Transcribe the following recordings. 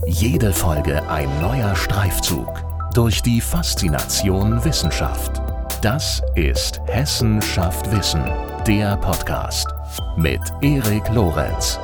Jede Folge ein neuer Streifzug durch die Faszination Wissenschaft. Das ist Hessen schafft Wissen, der Podcast mit Erik Lorenz.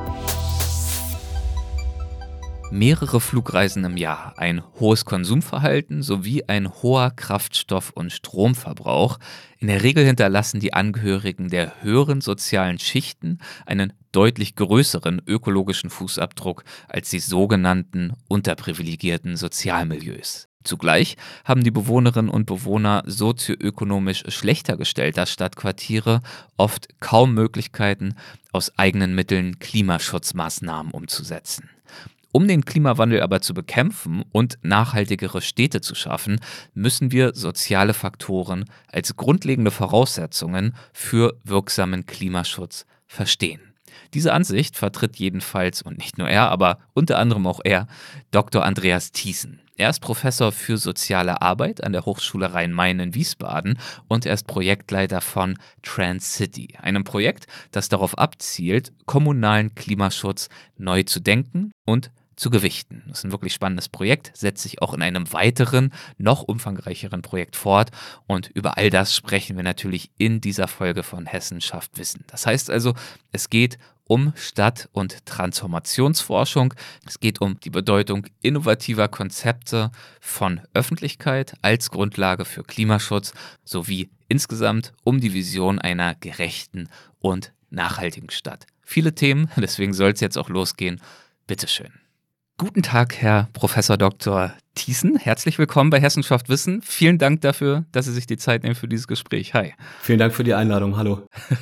Mehrere Flugreisen im Jahr, ein hohes Konsumverhalten sowie ein hoher Kraftstoff- und Stromverbrauch. In der Regel hinterlassen die Angehörigen der höheren sozialen Schichten einen deutlich größeren ökologischen Fußabdruck als die sogenannten unterprivilegierten Sozialmilieus. Zugleich haben die Bewohnerinnen und Bewohner sozioökonomisch schlechter gestellter Stadtquartiere oft kaum Möglichkeiten, aus eigenen Mitteln Klimaschutzmaßnahmen umzusetzen. Um den Klimawandel aber zu bekämpfen und nachhaltigere Städte zu schaffen, müssen wir soziale Faktoren als grundlegende Voraussetzungen für wirksamen Klimaschutz verstehen. Diese Ansicht vertritt jedenfalls, und nicht nur er, aber unter anderem auch er, Dr. Andreas Thiessen. Er ist Professor für soziale Arbeit an der Hochschule Rhein-Main in Wiesbaden und er ist Projektleiter von Trans-City, einem Projekt, das darauf abzielt, kommunalen Klimaschutz neu zu denken und zu gewichten. Das ist ein wirklich spannendes Projekt, setzt sich auch in einem weiteren, noch umfangreicheren Projekt fort und über all das sprechen wir natürlich in dieser Folge von Hessen schafft Wissen. Das heißt also, es geht um Stadt- und Transformationsforschung. Es geht um die Bedeutung innovativer Konzepte von Öffentlichkeit als Grundlage für Klimaschutz sowie insgesamt um die Vision einer gerechten und nachhaltigen Stadt. Viele Themen, deswegen soll es jetzt auch losgehen. Bitteschön. Guten Tag, Herr Professor Dr. Thiessen. Herzlich willkommen bei Hessen schafft Wissen. Vielen Dank dafür, dass Sie sich die Zeit nehmen für dieses Gespräch. Hi. Vielen Dank für die Einladung. Hallo.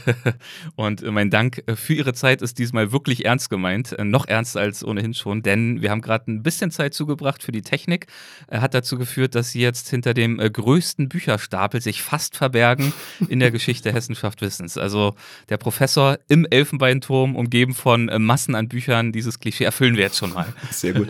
Und mein Dank für Ihre Zeit ist diesmal wirklich ernst gemeint. Noch ernster als ohnehin schon, denn wir haben gerade ein bisschen Zeit zugebracht für die Technik. Hat dazu geführt, dass Sie jetzt hinter dem größten Bücherstapel sich fast verbergen in der Geschichte Hessen schafft Wissens. Also der Professor im Elfenbeinturm, umgeben von Massen an Büchern. Dieses Klischee erfüllen wir jetzt schon mal. Sehr gut.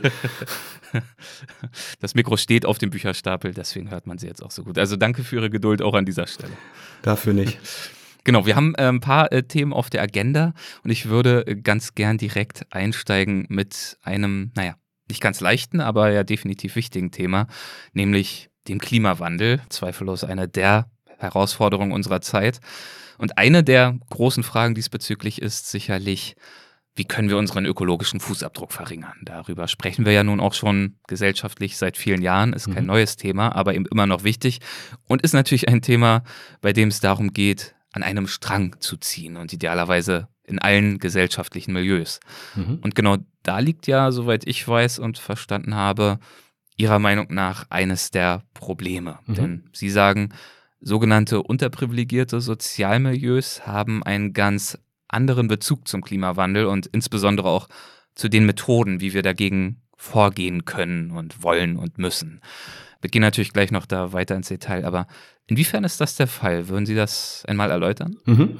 Das Mikro steht auf dem Bücherstapel, deswegen hört man sie jetzt auch so gut. Also danke für Ihre Geduld auch an dieser Stelle. Dafür nicht. Genau, wir haben ein paar Themen auf der Agenda und ich würde ganz gern direkt einsteigen mit einem, nicht ganz leichten, aber ja definitiv wichtigen Thema, nämlich dem Klimawandel. Zweifellos eine der Herausforderungen unserer Zeit. Und eine der großen Fragen diesbezüglich ist sicherlich, wie können wir unseren ökologischen Fußabdruck verringern? Darüber sprechen wir ja nun auch schon gesellschaftlich seit vielen Jahren. Ist kein neues Thema, aber eben immer noch wichtig. Und ist natürlich ein Thema, bei dem es darum geht, an einem Strang zu ziehen und idealerweise in allen gesellschaftlichen Milieus. Und genau da liegt ja, soweit ich weiß und verstanden habe, Ihrer Meinung nach eines der Probleme. Denn Sie sagen, sogenannte unterprivilegierte Sozialmilieus haben einen ganz anderen Bezug zum Klimawandel und insbesondere auch zu den Methoden, wie wir dagegen vorgehen können und wollen und müssen. Wir gehen natürlich gleich noch da weiter ins Detail, aber inwiefern ist das der Fall? Würden Sie das einmal erläutern?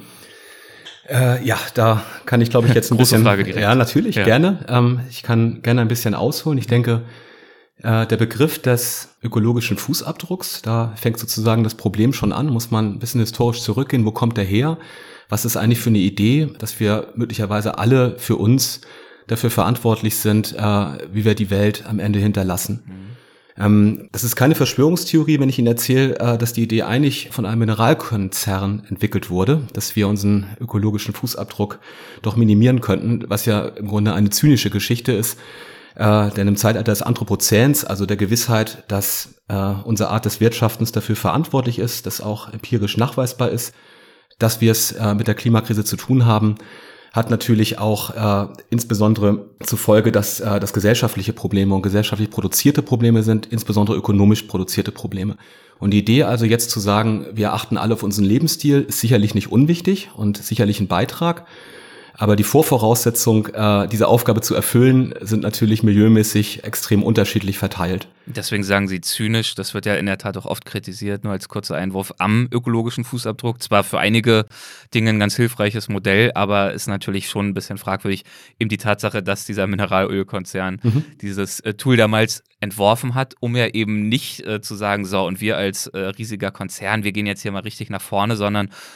Ja, da kann ich, glaube ich, jetzt ein Große bisschen... Frage direkt. Ja, natürlich, gerne. Ich kann gerne ein bisschen ausholen. Ich denke, der Begriff des ökologischen Fußabdrucks, da fängt sozusagen das Problem schon an, muss man ein bisschen historisch zurückgehen. Wo kommt der her? Was ist eigentlich für eine Idee, dass wir möglicherweise alle für uns dafür verantwortlich sind, wie wir die Welt am Ende hinterlassen? Das ist keine Verschwörungstheorie, wenn ich Ihnen erzähle, dass die Idee eigentlich von einem Mineralkonzern entwickelt wurde, dass wir unseren ökologischen Fußabdruck doch minimieren könnten, was ja im Grunde eine zynische Geschichte ist. Denn im Zeitalter des Anthropozäns, also der Gewissheit, dass unsere Art des Wirtschaftens dafür verantwortlich ist, das auch empirisch nachweisbar ist, dass wir es mit der Klimakrise zu tun haben, hat natürlich auch insbesondere zur Folge, dass das gesellschaftliche Probleme und gesellschaftlich produzierte Probleme sind, insbesondere ökonomisch produzierte Probleme. Und die Idee also jetzt zu sagen, wir achten alle auf unseren Lebensstil, ist sicherlich nicht unwichtig und sicherlich ein Beitrag. Aber die Vorvoraussetzung, diese Aufgabe zu erfüllen, sind natürlich milieumäßig extrem unterschiedlich verteilt. Deswegen sagen Sie zynisch, das wird ja in der Tat auch oft kritisiert, nur als kurzer Einwurf am ökologischen Fußabdruck. Zwar für einige Dinge ein ganz hilfreiches Modell, aber ist natürlich schon ein bisschen fragwürdig. Eben die Tatsache, dass dieser Mineralölkonzern dieses Tool damals entworfen hat, um ja eben nicht zu sagen, so und wir als riesiger Konzern, wir gehen jetzt hier mal richtig nach vorne, sondern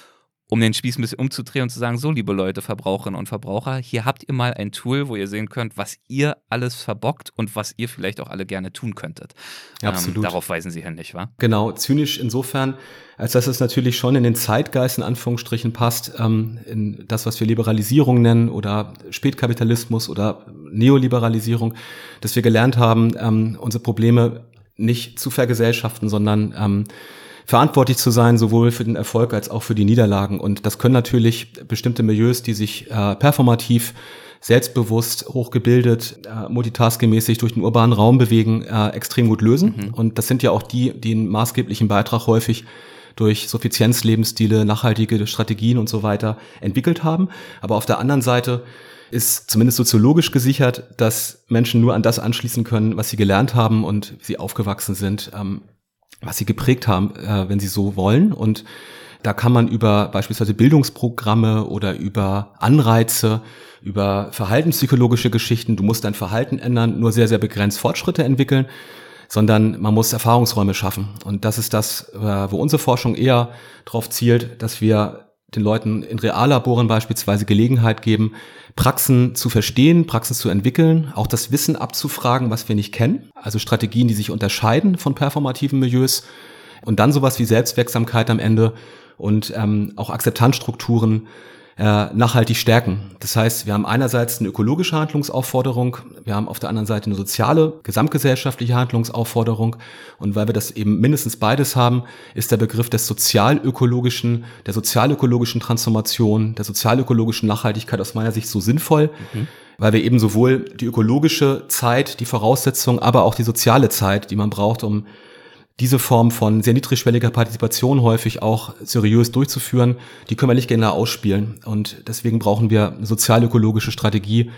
um den Spieß ein bisschen umzudrehen und zu sagen, so liebe Leute, Verbraucherinnen und Verbraucher, hier habt ihr mal ein Tool, wo ihr sehen könnt, was ihr alles verbockt und was ihr vielleicht auch alle gerne tun könntet. Absolut. Darauf weisen Sie hin, nicht wahr? Genau, zynisch insofern, als dass es natürlich schon in den Zeitgeist in Anführungsstrichen passt, in das, was wir Liberalisierung nennen oder Spätkapitalismus oder Neoliberalisierung, dass wir gelernt haben, unsere Probleme nicht zu vergesellschaften, sondern verantwortlich zu sein, sowohl für den Erfolg als auch für die Niederlagen. Und das können natürlich bestimmte Milieus, die sich performativ, selbstbewusst, hochgebildet, multitaskingmäßig durch den urbanen Raum bewegen, extrem gut lösen. Und das sind ja auch die einen maßgeblichen Beitrag häufig durch Suffizienzlebensstile, nachhaltige Strategien und so weiter entwickelt haben. Aber auf der anderen Seite ist zumindest soziologisch gesichert, dass Menschen nur an das anschließen können, was sie gelernt haben und wie sie aufgewachsen sind, was sie geprägt haben, wenn sie so wollen. Und da kann man über beispielsweise Bildungsprogramme oder über Anreize, über verhaltenspsychologische Geschichten, du musst dein Verhalten ändern, nur sehr, sehr begrenzt Fortschritte entwickeln, sondern man muss Erfahrungsräume schaffen. Und das ist das, wo unsere Forschung eher darauf zielt, dass wir den Leuten in Reallaboren beispielsweise Gelegenheit geben, Praxen zu verstehen, Praxen zu entwickeln, auch das Wissen abzufragen, was wir nicht kennen, also Strategien, die sich unterscheiden von performativen Milieus und dann sowas wie Selbstwirksamkeit am Ende und auch Akzeptanzstrukturen nachhaltig stärken. Das heißt, wir haben einerseits eine ökologische Handlungsaufforderung, wir haben auf der anderen Seite eine soziale, gesamtgesellschaftliche Handlungsaufforderung und weil wir das eben mindestens beides haben, ist der Begriff des sozialökologischen, der sozialökologischen Transformation, der sozialökologischen Nachhaltigkeit aus meiner Sicht so sinnvoll, weil wir eben sowohl die ökologische Zeit, die Voraussetzung, aber auch die soziale Zeit, die man braucht, um diese Form von sehr niedrigschwelliger Partizipation häufig auch seriös durchzuführen, die können wir nicht genau ausspielen. Und deswegen brauchen wir eine sozialökologische Strategie,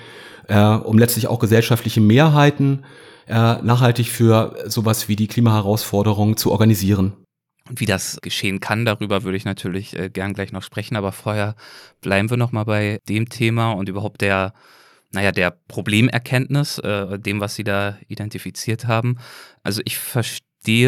um letztlich auch gesellschaftliche Mehrheiten nachhaltig für sowas wie die Klimaherausforderung zu organisieren. Und wie das geschehen kann, darüber würde ich natürlich gern gleich noch sprechen. Aber vorher bleiben wir noch mal bei dem Thema und überhaupt der Problemerkenntnis, dem, was Sie da identifiziert haben. Also ich verstehe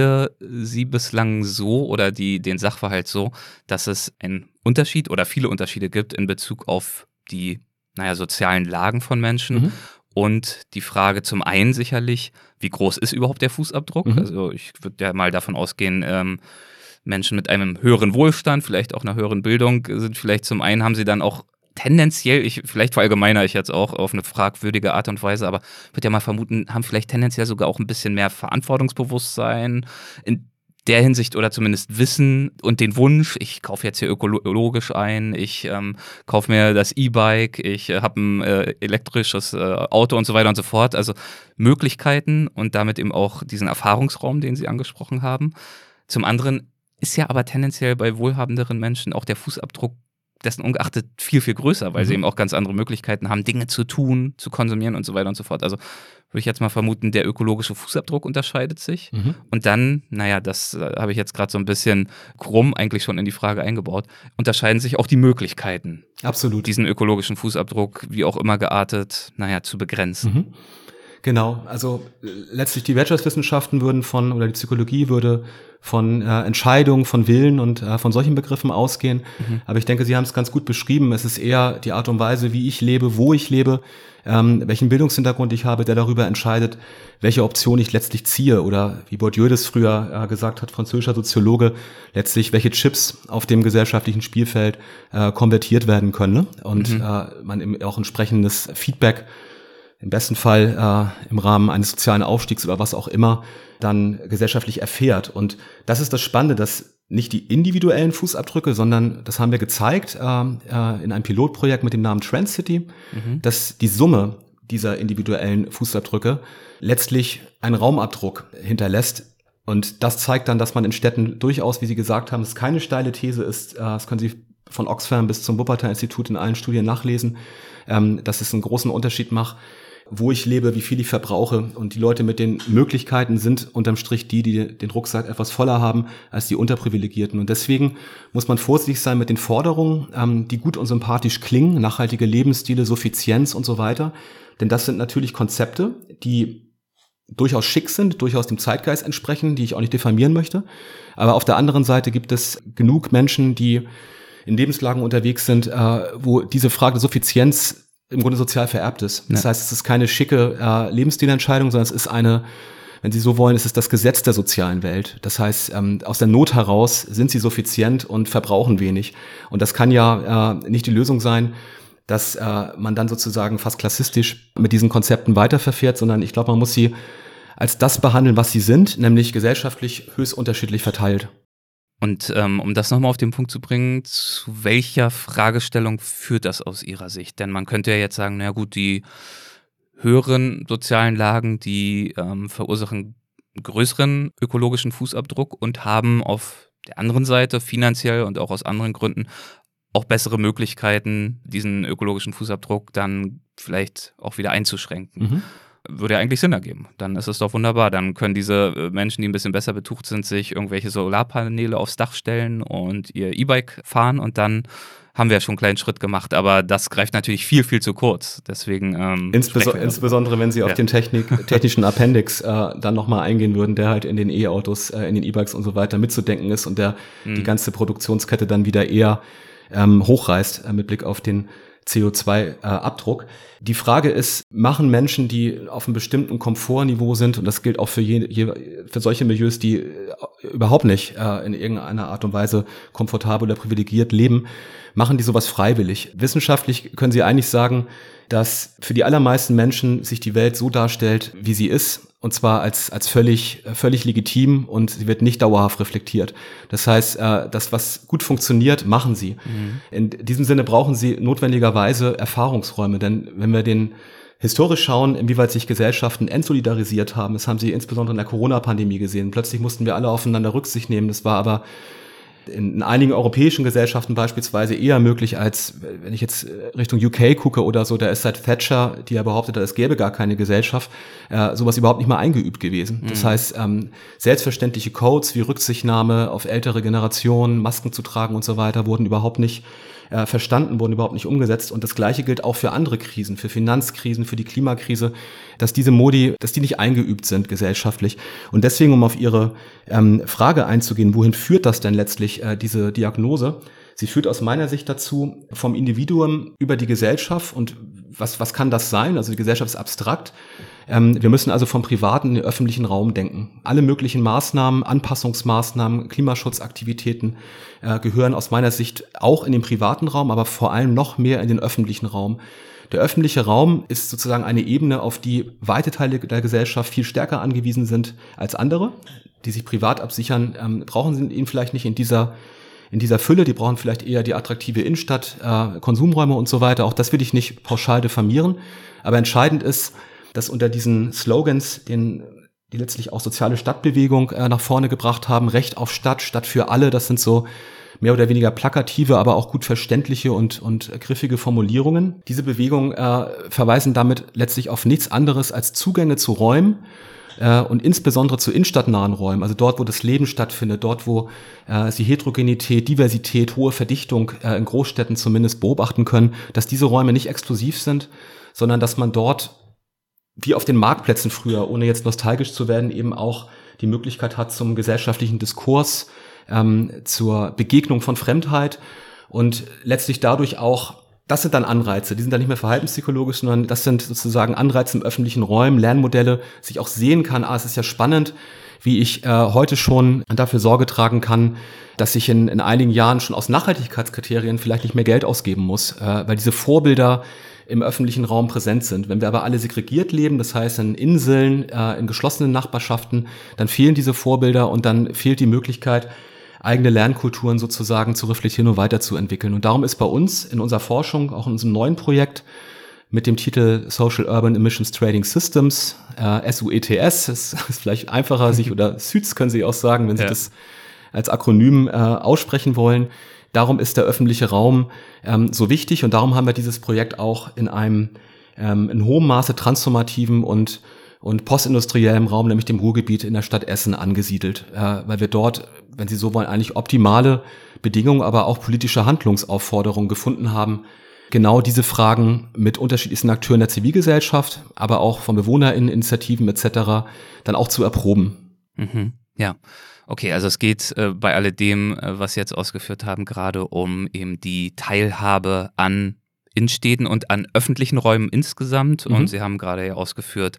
Sie bislang so oder den Sachverhalt so, dass es einen Unterschied oder viele Unterschiede gibt in Bezug auf die sozialen Lagen von Menschen und die Frage zum einen sicherlich, wie groß ist überhaupt der Fußabdruck? Also ich würde ja mal davon ausgehen, Menschen mit einem höheren Wohlstand, vielleicht auch einer höheren Bildung sind vielleicht zum einen, haben sie dann auch tendenziell, vielleicht verallgemeinere ich jetzt auch auf eine fragwürdige Art und Weise, aber ich würde ja mal vermuten, haben vielleicht tendenziell sogar auch ein bisschen mehr Verantwortungsbewusstsein in der Hinsicht oder zumindest Wissen und den Wunsch, ich kaufe jetzt hier ökologisch ein, ich kaufe mir das E-Bike, ich habe ein elektrisches Auto und so weiter und so fort. Also Möglichkeiten und damit eben auch diesen Erfahrungsraum, den Sie angesprochen haben. Zum anderen ist ja aber tendenziell bei wohlhabenderen Menschen auch der Fußabdruck dessen ungeachtet viel, viel größer, weil sie eben auch ganz andere Möglichkeiten haben, Dinge zu tun, zu konsumieren und so weiter und so fort. Also würde ich jetzt mal vermuten, der ökologische Fußabdruck unterscheidet sich. Und dann, das habe ich jetzt gerade so ein bisschen krumm eigentlich schon in die Frage eingebaut, unterscheiden sich auch die Möglichkeiten. Absolut. Diesen ökologischen Fußabdruck, wie auch immer geartet, zu begrenzen. Genau, also letztlich die Wirtschaftswissenschaften oder die Psychologie würde von Entscheidungen, von Willen und von solchen Begriffen ausgehen. Aber ich denke, Sie haben es ganz gut beschrieben. Es ist eher die Art und Weise, wie ich lebe, wo ich lebe, welchen Bildungshintergrund ich habe, der darüber entscheidet, welche Option ich letztlich ziehe. Oder wie Bourdieu das früher gesagt hat, französischer Soziologe, letztlich welche Chips auf dem gesellschaftlichen Spielfeld konvertiert werden können. Ne? Und man eben auch entsprechendes Feedback im besten Fall im Rahmen eines sozialen Aufstiegs oder was auch immer dann gesellschaftlich erfährt. Und das ist das Spannende, dass nicht die individuellen Fußabdrücke, sondern das haben wir gezeigt in einem Pilotprojekt mit dem Namen Trendcity, dass die Summe dieser individuellen Fußabdrücke letztlich einen Raumabdruck hinterlässt. Und das zeigt dann, dass man in Städten durchaus, wie Sie gesagt haben, es keine steile These ist, das können Sie von Oxfam bis zum Wuppertal-Institut in allen Studien nachlesen, dass es einen großen Unterschied macht, wo ich lebe, wie viel ich verbrauche. Und die Leute mit den Möglichkeiten sind unterm Strich die den Rucksack etwas voller haben als die Unterprivilegierten. Und deswegen muss man vorsichtig sein mit den Forderungen, die gut und sympathisch klingen, nachhaltige Lebensstile, Suffizienz und so weiter. Denn das sind natürlich Konzepte, die durchaus schick sind, durchaus dem Zeitgeist entsprechen, die ich auch nicht diffamieren möchte. Aber auf der anderen Seite gibt es genug Menschen, die in Lebenslagen unterwegs sind, wo diese Frage der Suffizienz im Grunde sozial vererbt ist. Das heißt, es ist keine schicke Lebensstilentscheidung, sondern es ist eine, wenn Sie so wollen, es ist das Gesetz der sozialen Welt. Das heißt, aus der Not heraus sind sie suffizient und verbrauchen wenig. Und das kann ja nicht die Lösung sein, dass man dann sozusagen fast klassistisch mit diesen Konzepten weiterverfährt, sondern ich glaube, man muss sie als das behandeln, was sie sind, nämlich gesellschaftlich höchst unterschiedlich verteilt. Und um das nochmal auf den Punkt zu bringen, zu welcher Fragestellung führt das aus Ihrer Sicht? Denn man könnte ja jetzt sagen, na gut, die höheren sozialen Lagen, die verursachen größeren ökologischen Fußabdruck und haben auf der anderen Seite finanziell und auch aus anderen Gründen auch bessere Möglichkeiten, diesen ökologischen Fußabdruck dann vielleicht auch wieder einzuschränken. Mhm. Würde ja eigentlich Sinn ergeben. Dann ist es doch wunderbar. Dann können diese Menschen, die ein bisschen besser betucht sind, sich irgendwelche Solarpaneele aufs Dach stellen und ihr E-Bike fahren und dann haben wir ja schon einen kleinen Schritt gemacht, aber das greift natürlich viel, viel zu kurz. Deswegen insbesondere wenn Sie auf den technischen Appendix dann nochmal eingehen würden, der halt in den E-Autos, in den E-Bikes und so weiter mitzudenken ist und der die ganze Produktionskette dann wieder eher hochreißt mit Blick auf den CO2-Abdruck. Die Frage ist, machen Menschen, die auf einem bestimmten Komfortniveau sind, und das gilt auch für solche Milieus, die überhaupt nicht in irgendeiner Art und Weise komfortabel oder privilegiert leben, machen die sowas freiwillig? Wissenschaftlich können Sie eigentlich sagen, dass für die allermeisten Menschen sich die Welt so darstellt, wie sie ist, und zwar als völlig legitim, und sie wird nicht dauerhaft reflektiert. Das heißt, das, was gut funktioniert, machen sie. Mhm. In diesem Sinne brauchen sie notwendigerweise Erfahrungsräume, denn wenn wir historisch schauen, inwieweit sich Gesellschaften entsolidarisiert haben, das haben Sie insbesondere in der Corona-Pandemie gesehen. Plötzlich mussten wir alle aufeinander Rücksicht nehmen. Das war aber in einigen europäischen Gesellschaften beispielsweise eher möglich als, wenn ich jetzt Richtung UK gucke oder so, da ist seit Thatcher, die ja behauptet hat, es gäbe gar keine Gesellschaft, sowas überhaupt nicht mal eingeübt gewesen. Mhm. Das heißt, selbstverständliche Codes wie Rücksichtnahme auf ältere Generationen, Masken zu tragen und so weiter, wurden überhaupt nicht verstanden, wurden überhaupt nicht umgesetzt. Und das Gleiche gilt auch für andere Krisen, für Finanzkrisen, für die Klimakrise, dass diese Modi, dass die nicht eingeübt sind gesellschaftlich. Und deswegen, um auf Ihre Frage einzugehen, wohin führt das denn letztlich, diese Diagnose? Sie führt aus meiner Sicht dazu, vom Individuum über die Gesellschaft, und was kann das sein? Also die Gesellschaft ist abstrakt. Wir müssen also vom privaten in den öffentlichen Raum denken. Alle möglichen Maßnahmen, Anpassungsmaßnahmen, Klimaschutzaktivitäten gehören aus meiner Sicht auch in den privaten Raum, aber vor allem noch mehr in den öffentlichen Raum. Der öffentliche Raum ist sozusagen eine Ebene, auf die weite Teile der Gesellschaft viel stärker angewiesen sind als andere, die sich privat absichern. Brauchen sie ihn vielleicht nicht in dieser Fülle, die brauchen vielleicht eher die attraktive Innenstadt, Konsumräume und so weiter. Auch das will ich nicht pauschal diffamieren. Aber entscheidend ist, dass unter diesen Slogans, die letztlich auch soziale Stadtbewegung nach vorne gebracht haben, Recht auf Stadt, Stadt für alle, das sind so mehr oder weniger plakative, aber auch gut verständliche und griffige Formulierungen. Diese Bewegungen verweisen damit letztlich auf nichts anderes als Zugänge zu Räumen, und insbesondere zu innenstadtnahen Räumen, also dort, wo das Leben stattfindet, dort, wo Sie Heterogenität, Diversität, hohe Verdichtung in Großstädten zumindest beobachten können, dass diese Räume nicht exklusiv sind, sondern dass man dort, wie auf den Marktplätzen früher, ohne jetzt nostalgisch zu werden, eben auch die Möglichkeit hat zum gesellschaftlichen Diskurs, zur Begegnung von Fremdheit und letztlich dadurch auch, das sind dann Anreize, die sind dann nicht mehr verhaltenspsychologisch, sondern das sind sozusagen Anreize im öffentlichen Räumen, Lernmodelle, dass ich auch sehen kann, es ist ja spannend, wie ich heute schon dafür Sorge tragen kann, dass ich in einigen Jahren schon aus Nachhaltigkeitskriterien vielleicht nicht mehr Geld ausgeben muss, weil diese Vorbilder im öffentlichen Raum präsent sind. Wenn wir aber alle segregiert leben, das heißt in Inseln, in geschlossenen Nachbarschaften, dann fehlen diese Vorbilder und dann fehlt die Möglichkeit, eigene Lernkulturen sozusagen zu reflektieren und weiterzuentwickeln. Und darum ist bei uns in unserer Forschung, auch in unserem neuen Projekt mit dem Titel Social Urban Emissions Trading Systems, SUETS, das ist vielleicht einfacher, oder SÜTS können Sie auch sagen, wenn Sie das als Akronym aussprechen wollen. Darum ist der öffentliche Raum so wichtig, und darum haben wir dieses Projekt auch in einem in hohem Maße transformativen und postindustriellem Raum, nämlich dem Ruhrgebiet in der Stadt Essen, angesiedelt, weil wir dort, wenn Sie so wollen, eigentlich optimale Bedingungen, aber auch politische Handlungsaufforderungen gefunden haben, genau diese Fragen mit unterschiedlichsten Akteuren der Zivilgesellschaft, aber auch von BewohnerInneninitiativen etc. dann auch zu erproben. Mhm, ja. Okay, also es geht bei alledem, was Sie jetzt ausgeführt haben, gerade um eben die Teilhabe an Innenstädten und an öffentlichen Räumen insgesamt. Und Sie haben gerade ja ausgeführt,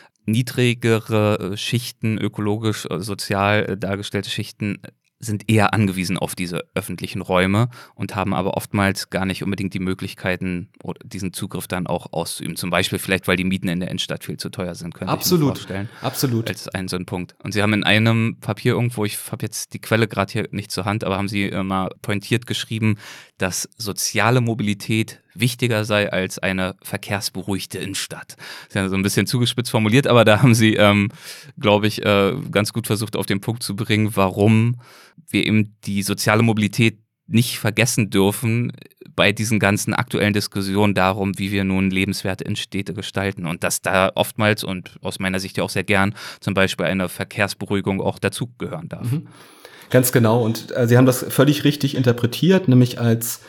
niedrigere Schichten, ökologisch, sozial dargestellte Schichten sind eher angewiesen auf diese öffentlichen Räume und haben aber oftmals gar nicht unbedingt die Möglichkeiten, diesen Zugriff dann auch auszuüben. Zum Beispiel vielleicht, weil die Mieten in der Innenstadt viel zu teuer sind, könnte ich mir vorstellen. Absolut. Als so ein Punkt. Und Sie haben in einem Papier irgendwo, ich habe jetzt die Quelle gerade hier nicht zur Hand, aber haben Sie mal pointiert geschrieben, dass soziale Mobilität wichtiger sei als eine verkehrsberuhigte Innenstadt. Das ist ja so ein bisschen zugespitzt formuliert, aber da haben Sie, glaube ich, ganz gut versucht auf den Punkt zu bringen, warum wir eben die soziale Mobilität nicht vergessen dürfen bei diesen ganzen aktuellen Diskussionen darum, wie wir nun lebenswerte Innenstädte gestalten und dass da oftmals und aus meiner Sicht ja auch sehr gern zum Beispiel eine Verkehrsberuhigung auch dazugehören darf. Ganz genau, und Sie haben das völlig richtig interpretiert, nämlich als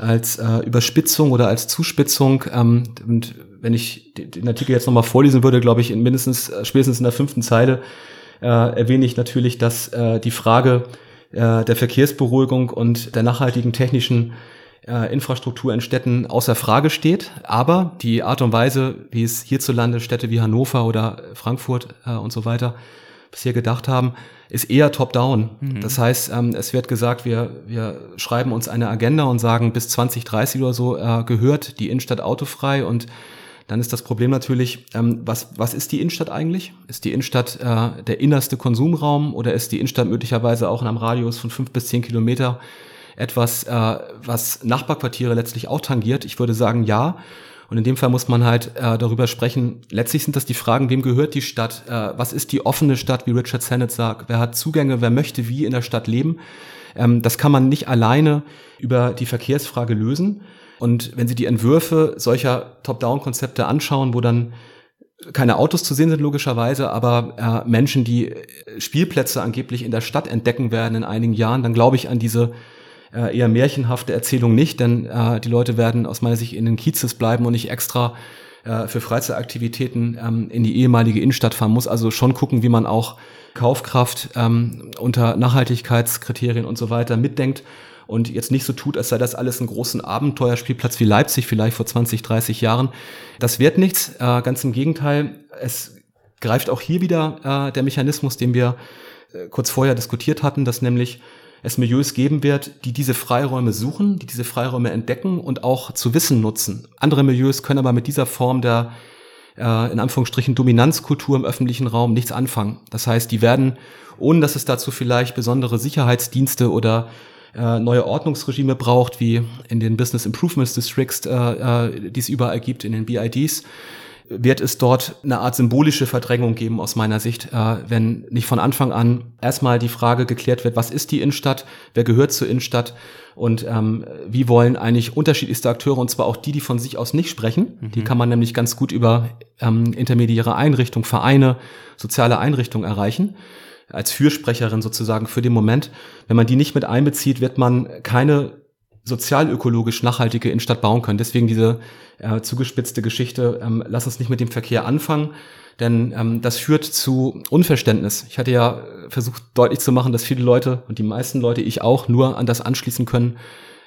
Überspitzung oder als Zuspitzung. Und wenn ich den Artikel jetzt nochmal vorlesen würde, glaube ich, spätestens in der 5. Zeile erwähne ich natürlich, dass die Frage der Verkehrsberuhigung und der nachhaltigen technischen Infrastruktur in Städten außer Frage steht. Aber die Art und Weise, wie es hierzulande Städte wie Hannover oder Frankfurt und so weiter bisher gedacht haben, ist eher top-down. Das heißt, es wird gesagt, wir schreiben uns eine Agenda und sagen, bis 2030 oder so gehört die Innenstadt autofrei. Und dann ist das Problem natürlich, was ist die Innenstadt eigentlich? Ist die Innenstadt der innerste Konsumraum oder ist die Innenstadt möglicherweise auch in einem Radius von 5 bis 10 Kilometer etwas, was Nachbarquartiere letztlich auch tangiert? Ich würde sagen, ja. Und in dem Fall muss man halt darüber sprechen, letztlich sind das die Fragen, wem gehört die Stadt? Was ist die offene Stadt, wie Richard Sennett sagt? Wer hat Zugänge, wer möchte wie in der Stadt leben? Das kann man nicht alleine über die Verkehrsfrage lösen. Und wenn Sie die Entwürfe solcher Top-Down-Konzepte anschauen, wo dann keine Autos zu sehen sind logischerweise, aber Menschen, die Spielplätze angeblich in der Stadt entdecken werden in einigen Jahren, dann glaube ich an diese eher märchenhafte Erzählung nicht, denn die Leute werden aus meiner Sicht in den Kiezes bleiben und nicht extra für Freizeitaktivitäten in die ehemalige Innenstadt fahren. Muss also schon gucken, wie man auch Kaufkraft unter Nachhaltigkeitskriterien und so weiter mitdenkt und jetzt nicht so tut, als sei das alles ein großen Abenteuerspielplatz wie Leipzig vielleicht vor 20, 30 Jahren. Das wird nichts, ganz im Gegenteil. Es greift auch hier wieder der Mechanismus, den wir kurz vorher diskutiert hatten, dass nämlich es Milieus geben wird, die diese Freiräume suchen, die diese Freiräume entdecken und auch zu Wissen nutzen. Andere Milieus können aber mit dieser Form der, in Anführungsstrichen, Dominanzkultur im öffentlichen Raum nichts anfangen. Das heißt, die werden, ohne dass es dazu vielleicht besondere Sicherheitsdienste oder neue Ordnungsregime braucht, wie in den Business Improvement Districts, die es überall gibt, in den BIDs, wird es dort eine Art symbolische Verdrängung geben aus meiner Sicht, wenn nicht von Anfang an erstmal die Frage geklärt wird, was ist die Innenstadt, wer gehört zur Innenstadt und wie wollen eigentlich unterschiedlichste Akteure, und zwar auch die von sich aus nicht sprechen, die kann man nämlich ganz gut über intermediäre Einrichtungen, Vereine, soziale Einrichtungen erreichen, als Fürsprecherin sozusagen für den Moment. Wenn man die nicht mit einbezieht, wird man keine sozialökologisch nachhaltige Innenstadt bauen können. Deswegen diese zugespitzte Geschichte, lass uns nicht mit dem Verkehr anfangen, denn das führt zu Unverständnis. Ich hatte ja versucht deutlich zu machen, dass viele Leute und die meisten Leute, ich auch, nur an das anschließen können,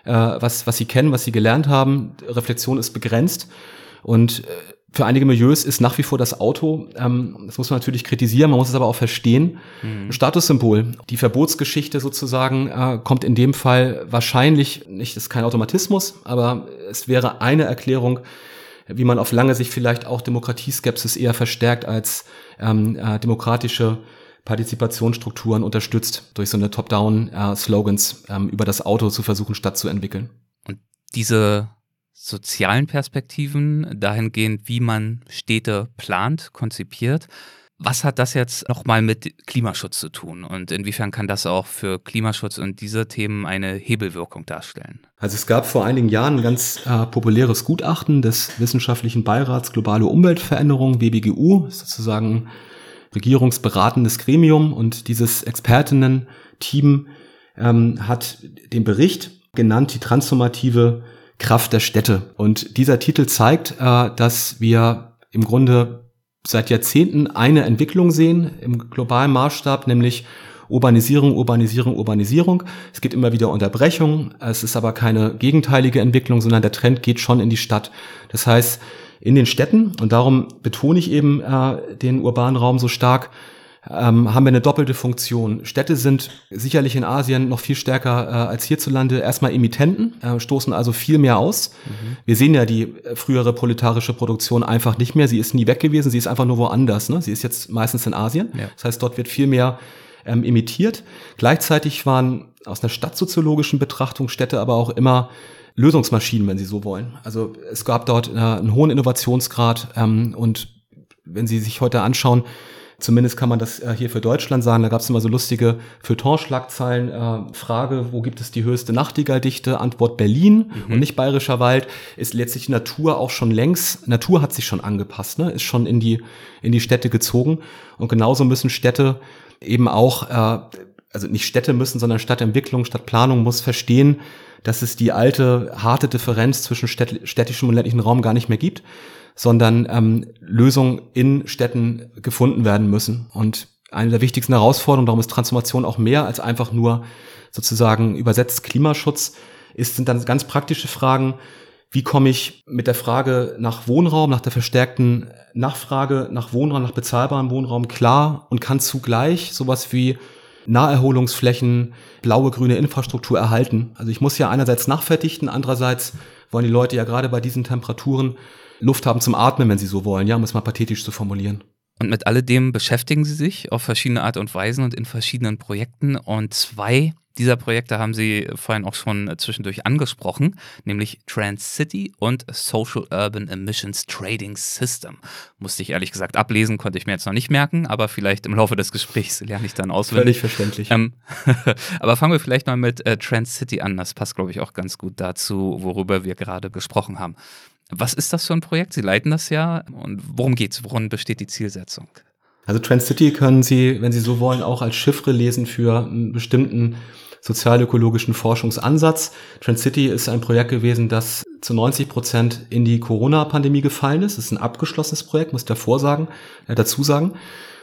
was sie kennen, was sie gelernt haben. Reflexion ist begrenzt und für einige Milieus ist nach wie vor das Auto, das muss man natürlich kritisieren, man muss es aber auch verstehen, ein Statussymbol. Die Verbotsgeschichte sozusagen kommt in dem Fall wahrscheinlich nicht, das ist kein Automatismus, aber es wäre eine Erklärung, wie man auf lange Sicht vielleicht auch Demokratieskepsis eher verstärkt als demokratische Partizipationsstrukturen unterstützt, durch so eine Top-Down-Slogans über das Auto zu versuchen, Stadt zu entwickeln. Und diese sozialen Perspektiven dahingehend, wie man Städte plant, konzipiert. Was hat das jetzt nochmal mit Klimaschutz zu tun und inwiefern kann das auch für Klimaschutz und diese Themen eine Hebelwirkung darstellen? Also es gab vor einigen Jahren ein ganz populäres Gutachten des Wissenschaftlichen Beirats Globale Umweltveränderung, WBGU, sozusagen regierungsberatendes Gremium, und dieses Expertinnen-Team hat den Bericht genannt, die transformative Kraft der Städte. Und dieser Titel zeigt, dass wir im Grunde seit Jahrzehnten eine Entwicklung sehen im globalen Maßstab, nämlich Urbanisierung. Es gibt immer wieder Unterbrechungen. Es ist aber keine gegenteilige Entwicklung, sondern der Trend geht schon in die Stadt. Das heißt, in den Städten, und darum betone ich eben den urbanen Raum so stark, haben wir eine doppelte Funktion. Städte sind sicherlich in Asien noch viel stärker als hierzulande erstmal Emittenten, stoßen also viel mehr aus. Wir sehen ja die frühere proletarische Produktion einfach nicht mehr. Sie ist nie weg gewesen, sie ist einfach nur woanders. Ne? Sie ist jetzt meistens in Asien. Ja. Das heißt, dort wird viel mehr emittiert. Gleichzeitig waren aus einer stadtsoziologischen Betrachtung Städte aber auch immer Lösungsmaschinen, wenn Sie so wollen. Also es gab dort einen hohen Innovationsgrad und wenn Sie sich heute anschauen, zumindest kann man das hier für Deutschland sagen, da gab es immer so lustige Feuilleton-Schlagzeilen, Frage, wo gibt es die höchste Nachtigalldichte? Antwort Berlin und nicht Bayerischer Wald. Ist letztlich Natur auch schon längst, Natur hat sich schon angepasst, ne? Ist schon in die Städte gezogen und genauso müssen Städte eben auch, also nicht Städte müssen, sondern Stadtentwicklung, Stadtplanung muss verstehen, dass es die alte, harte Differenz zwischen städtischem und ländlichem Raum gar nicht mehr gibt, sondern Lösungen in Städten gefunden werden müssen. Und eine der wichtigsten Herausforderungen, darum ist Transformation auch mehr als einfach nur sozusagen übersetzt Klimaschutz, sind dann ganz praktische Fragen. Wie komme ich mit der Frage nach Wohnraum, nach der verstärkten Nachfrage nach Wohnraum, nach bezahlbarem Wohnraum klar und kann zugleich sowas wie Naherholungsflächen, blaue, grüne Infrastruktur erhalten. Also ich muss ja einerseits nachverdichten, andererseits wollen die Leute ja gerade bei diesen Temperaturen Luft haben zum Atmen, wenn sie so wollen, ja, um es mal pathetisch zu formulieren. Und mit alledem beschäftigen Sie sich auf verschiedene Art und Weisen und in verschiedenen Projekten. Und 2 dieser Projekte haben Sie vorhin auch schon zwischendurch angesprochen, nämlich Trans-City und Social Urban Emissions Trading System. Musste ich ehrlich gesagt ablesen, konnte ich mir jetzt noch nicht merken, aber vielleicht im Laufe des Gesprächs lerne ich dann auswendig. Völlig verständlich. Aber fangen wir vielleicht mal mit Trans-City an. Das passt, glaube ich, auch ganz gut dazu, worüber wir gerade gesprochen haben. Was ist das für ein Projekt? Sie leiten das ja. Und worum geht's? Worin besteht die Zielsetzung? Also Trans-City können Sie, wenn Sie so wollen, auch als Chiffre lesen für einen bestimmten sozialökologischen Forschungsansatz. Trans-City ist ein Projekt gewesen, das zu 90% in die Corona-Pandemie gefallen ist. Es ist ein abgeschlossenes Projekt, muss ich dazu sagen.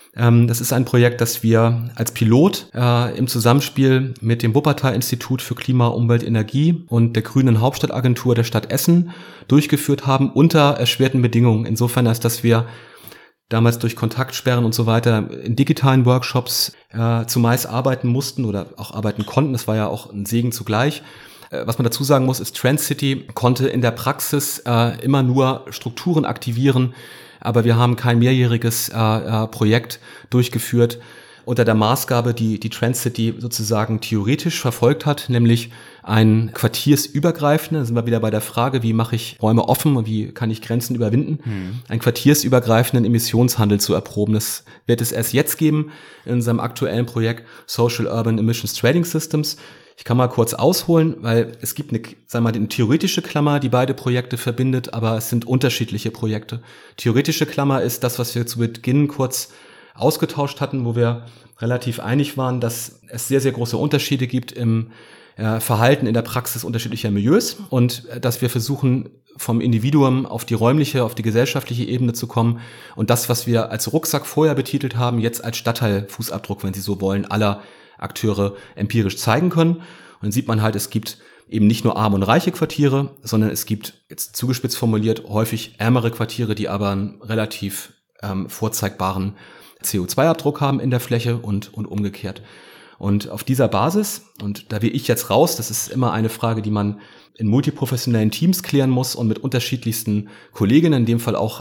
Das ist ein Projekt, das wir als Pilot im Zusammenspiel mit dem Wuppertal-Institut für Klima, Umwelt, Energie und der Grünen Hauptstadtagentur der Stadt Essen durchgeführt haben, unter erschwerten Bedingungen. Insofern, als dass wir damals durch Kontaktsperren und so weiter in digitalen Workshops zumeist arbeiten mussten oder auch arbeiten konnten. Das war ja auch ein Segen zugleich. Was man dazu sagen muss, ist, Trans-City konnte in der Praxis immer nur Strukturen aktivieren, aber wir haben kein mehrjähriges Projekt durchgeführt unter der Maßgabe, die Trans-City sozusagen theoretisch verfolgt hat, nämlich ein quartiersübergreifende, da sind wir wieder bei der Frage, wie mache ich Räume offen und wie kann ich Grenzen überwinden, einen quartiersübergreifenden Emissionshandel zu erproben. Das wird es erst jetzt geben in unserem aktuellen Projekt Social Urban Emissions Trading Systems. Ich kann mal kurz ausholen, weil es gibt eine theoretische Klammer, die beide Projekte verbindet, aber es sind unterschiedliche Projekte. Theoretische Klammer ist das, was wir zu Beginn kurz ausgetauscht hatten, wo wir relativ einig waren, dass es sehr, sehr große Unterschiede gibt im Verhalten in der Praxis unterschiedlicher Milieus und dass wir versuchen, vom Individuum auf die räumliche, auf die gesellschaftliche Ebene zu kommen und das, was wir als Rucksack vorher betitelt haben, jetzt als Stadtteilfußabdruck, wenn Sie so wollen, aller Akteure empirisch zeigen können. Und dann sieht man halt, es gibt eben nicht nur arme und reiche Quartiere, sondern es gibt, jetzt zugespitzt formuliert, häufig ärmere Quartiere, die aber einen relativ vorzeigbaren CO2-Abdruck haben in der Fläche und umgekehrt. Und auf dieser Basis, und da will ich jetzt raus, das ist immer eine Frage, die man in multiprofessionellen Teams klären muss und mit unterschiedlichsten Kolleginnen, in dem Fall auch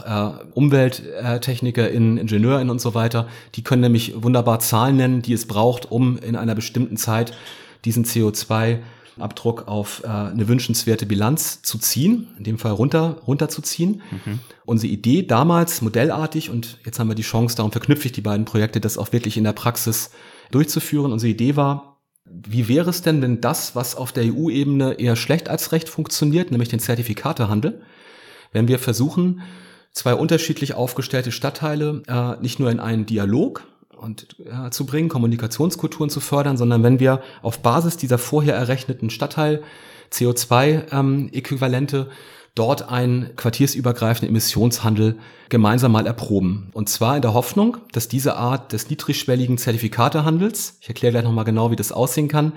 UmwelttechnikerInnen, IngenieurInnen und so weiter, die können nämlich wunderbar Zahlen nennen, die es braucht, um in einer bestimmten Zeit diesen CO2-Abdruck auf eine wünschenswerte Bilanz zu ziehen, in dem Fall runterzuziehen. Unsere Idee damals, modellartig, und jetzt haben wir die Chance, darum verknüpfe ich die beiden Projekte, das auch wirklich in der Praxis durchzuführen. Unsere Idee war, wie wäre es denn, wenn das, was auf der EU-Ebene eher schlecht als recht funktioniert, nämlich den Zertifikatehandel, wenn wir versuchen, 2 unterschiedlich aufgestellte Stadtteile nicht nur in einen Dialog zu bringen, Kommunikationskulturen zu fördern, sondern wenn wir auf Basis dieser vorher errechneten Stadtteil CO2-Äquivalente dort einen quartiersübergreifenden Emissionshandel gemeinsam mal erproben. Und zwar in der Hoffnung, dass diese Art des niedrigschwelligen Zertifikatehandels, ich erkläre gleich nochmal genau, wie das aussehen kann,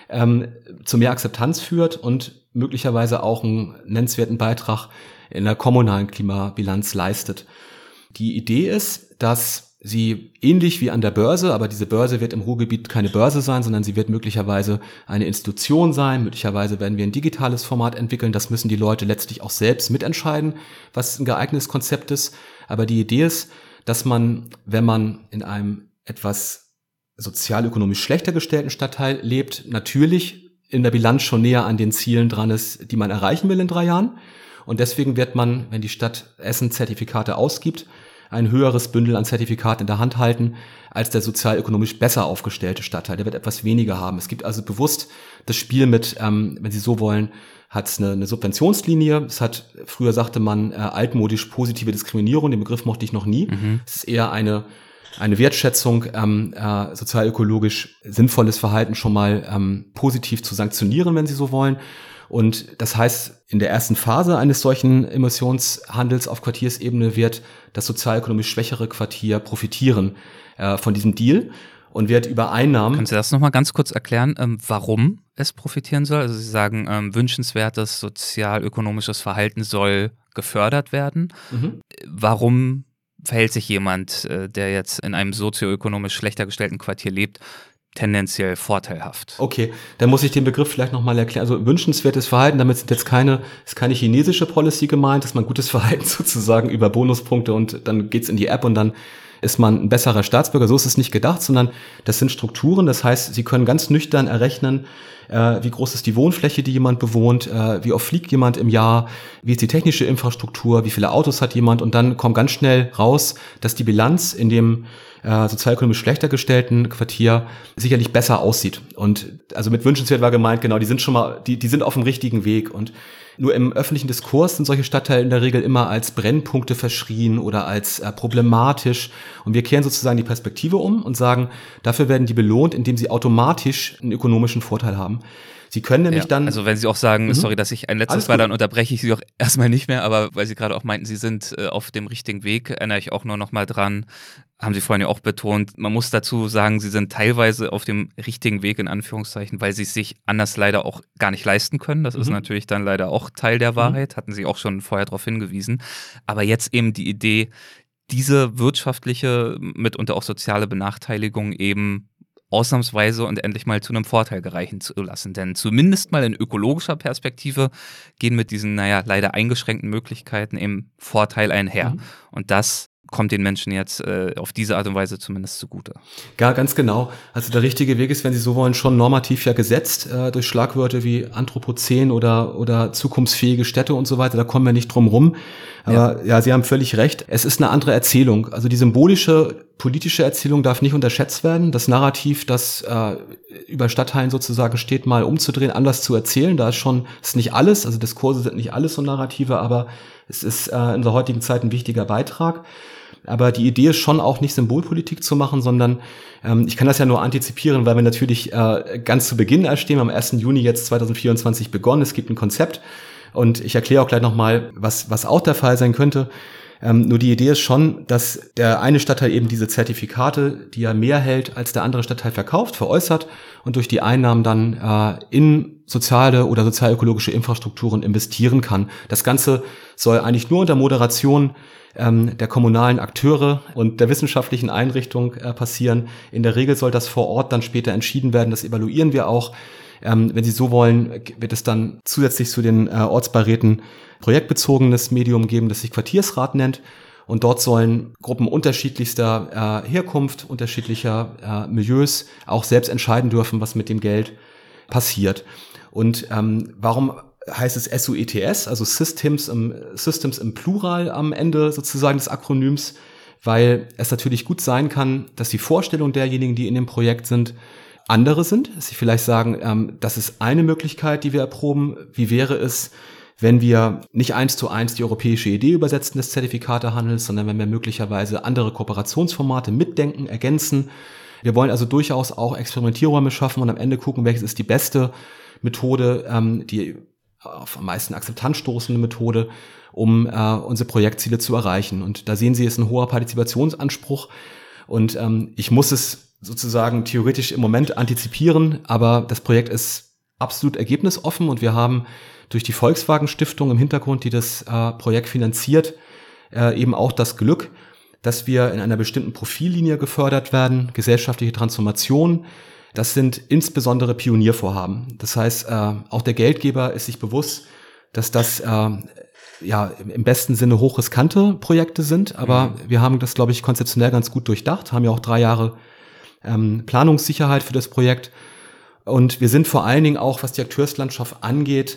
zu mehr Akzeptanz führt und möglicherweise auch einen nennenswerten Beitrag in der kommunalen Klimabilanz leistet. Die Idee ist, dass sie ähnlich wie an der Börse, aber diese Börse wird im Ruhrgebiet keine Börse sein, sondern sie wird möglicherweise eine Institution sein. Möglicherweise werden wir ein digitales Format entwickeln. Das müssen die Leute letztlich auch selbst mitentscheiden, was ein geeignetes Konzept ist. Aber die Idee ist, dass man, wenn man in einem etwas sozialökonomisch schlechter gestellten Stadtteil lebt, natürlich in der Bilanz schon näher an den Zielen dran ist, die man erreichen will in 3 Jahren. Und deswegen wird man, wenn die Stadt Essen Zertifikate ausgibt, ein höheres Bündel an Zertifikaten in der Hand halten als der sozialökonomisch besser aufgestellte Stadtteil. Der wird etwas weniger haben. Es gibt also bewusst das Spiel mit, wenn Sie so wollen, hat es eine Subventionslinie. Es hat, früher sagte man, altmodisch positive Diskriminierung. Den Begriff mochte ich noch nie. Es ist eher eine Wertschätzung, sozialökologisch sinnvolles Verhalten schon mal positiv zu sanktionieren, wenn Sie so wollen. Und das heißt, in der ersten Phase eines solchen Emissionshandels auf Quartiersebene wird das sozialökonomisch schwächere Quartier profitieren von diesem Deal und wird über Einnahmen... Können Sie das nochmal ganz kurz erklären, warum es profitieren soll? Also Sie sagen, wünschenswertes sozialökonomisches Verhalten soll gefördert werden. Warum verhält sich jemand, der jetzt in einem sozioökonomisch schlechter gestellten Quartier lebt, tendenziell vorteilhaft? Okay, dann muss ich den Begriff vielleicht nochmal erklären. Also wünschenswertes Verhalten, damit ist jetzt keine chinesische Policy gemeint, dass man gutes Verhalten sozusagen über Bonuspunkte und dann geht's in die App und dann ist man ein besserer Staatsbürger. So ist es nicht gedacht, sondern das sind Strukturen. Das heißt, Sie können ganz nüchtern errechnen, wie groß ist die Wohnfläche, die jemand bewohnt, wie oft fliegt jemand im Jahr, wie ist die technische Infrastruktur, wie viele Autos hat jemand und dann kommt ganz schnell raus, dass die Bilanz in dem sozialökonomisch schlechter gestellten Quartier sicherlich besser aussieht. Und also mit wünschenswert war gemeint, genau, die sind schon mal, die sind auf dem richtigen Weg. Und nur im öffentlichen Diskurs sind solche Stadtteile in der Regel immer als Brennpunkte verschrien oder als problematisch. Und wir kehren sozusagen die Perspektive um und sagen, dafür werden die belohnt, indem sie automatisch einen ökonomischen Vorteil haben. Sie können nämlich dann... Also wenn Sie auch sagen, sorry, dass ich ein letztes Mal, dann unterbreche ich Sie auch erstmal nicht mehr, aber weil Sie gerade auch meinten, Sie sind auf dem richtigen Weg, erinnere ich auch nur noch mal dran, haben Sie vorhin ja auch betont, man muss dazu sagen, Sie sind teilweise auf dem richtigen Weg in Anführungszeichen, weil Sie es sich anders leider auch gar nicht leisten können. Das ist natürlich dann leider auch Teil der Wahrheit, hatten Sie auch schon vorher darauf hingewiesen. Aber jetzt eben die Idee, diese wirtschaftliche, mitunter auch soziale Benachteiligung eben ausnahmsweise und endlich mal zu einem Vorteil gereichen zu lassen. Denn zumindest mal in ökologischer Perspektive gehen mit diesen, leider eingeschränkten Möglichkeiten eben Vorteil einher. Und das kommt den Menschen jetzt auf diese Art und Weise zumindest zugute. Ja, ganz genau. Also der richtige Weg ist, wenn Sie so wollen, schon normativ ja gesetzt, durch Schlagwörter wie Anthropozän oder zukunftsfähige Städte und so weiter. Da kommen wir nicht drum rum. Aber ja, Sie haben völlig recht. Es ist eine andere Erzählung. Also die symbolische, politische Erzählung darf nicht unterschätzt werden. Das Narrativ, das über Stadtteilen sozusagen steht, mal umzudrehen, anders zu erzählen. Da ist nicht alles, also Diskurse sind nicht alles so Narrative, aber es ist in der heutigen Zeit ein wichtiger Beitrag. Aber die Idee ist schon auch nicht Symbolpolitik zu machen, sondern ich kann das ja nur antizipieren, weil wir natürlich ganz zu Beginn erstehen, am 1. Juni jetzt 2024 begonnen. Es gibt ein Konzept und ich erkläre auch gleich nochmal, was auch der Fall sein könnte. Nur die Idee ist schon, dass der eine Stadtteil eben diese Zertifikate, die er mehr hält, als der andere Stadtteil verkauft, veräußert und durch die Einnahmen dann in soziale oder sozialökologische Infrastrukturen investieren kann. Das Ganze soll eigentlich nur unter Moderation der kommunalen Akteure und der wissenschaftlichen Einrichtung passieren. In der Regel soll das vor Ort dann später entschieden werden. Das evaluieren wir auch. Wenn Sie so wollen, wird es dann zusätzlich zu den Ortsbeiräten projektbezogenes Medium geben, das sich Quartiersrat nennt. Und dort sollen Gruppen unterschiedlichster Herkunft, unterschiedlicher Milieus auch selbst entscheiden dürfen, was mit dem Geld passiert. Und warum heißt es SUETS, also Systems im Plural am Ende sozusagen des Akronyms? Weil es natürlich gut sein kann, dass die Vorstellung derjenigen, die in dem Projekt sind, andere sind. Dass sie vielleicht sagen, das ist eine Möglichkeit, die wir erproben. Wie wäre es, wenn wir nicht 1:1 die europäische Idee übersetzen des Zertifikatehandels, sondern wenn wir möglicherweise andere Kooperationsformate mitdenken, ergänzen. Wir wollen also durchaus auch Experimentierräume schaffen und am Ende gucken, welches ist die beste Methode, die auf am meisten Akzeptanz stoßende Methode, um unsere Projektziele zu erreichen. Und da sehen Sie, ist ein hoher Partizipationsanspruch. Und ich muss es sozusagen theoretisch im Moment antizipieren, aber das Projekt ist absolut ergebnisoffen und wir haben durch die Volkswagen Stiftung im Hintergrund, die das Projekt finanziert, eben auch das Glück, dass wir in einer bestimmten Profillinie gefördert werden, gesellschaftliche Transformation. Das sind insbesondere Pioniervorhaben. Das heißt, auch der Geldgeber ist sich bewusst, dass das im besten Sinne hochriskante Projekte sind, aber wir haben das, glaube ich, konzeptionell ganz gut durchdacht, haben ja auch 3 Jahre Planungssicherheit für das Projekt und wir sind vor allen Dingen auch, was die Akteurslandschaft angeht,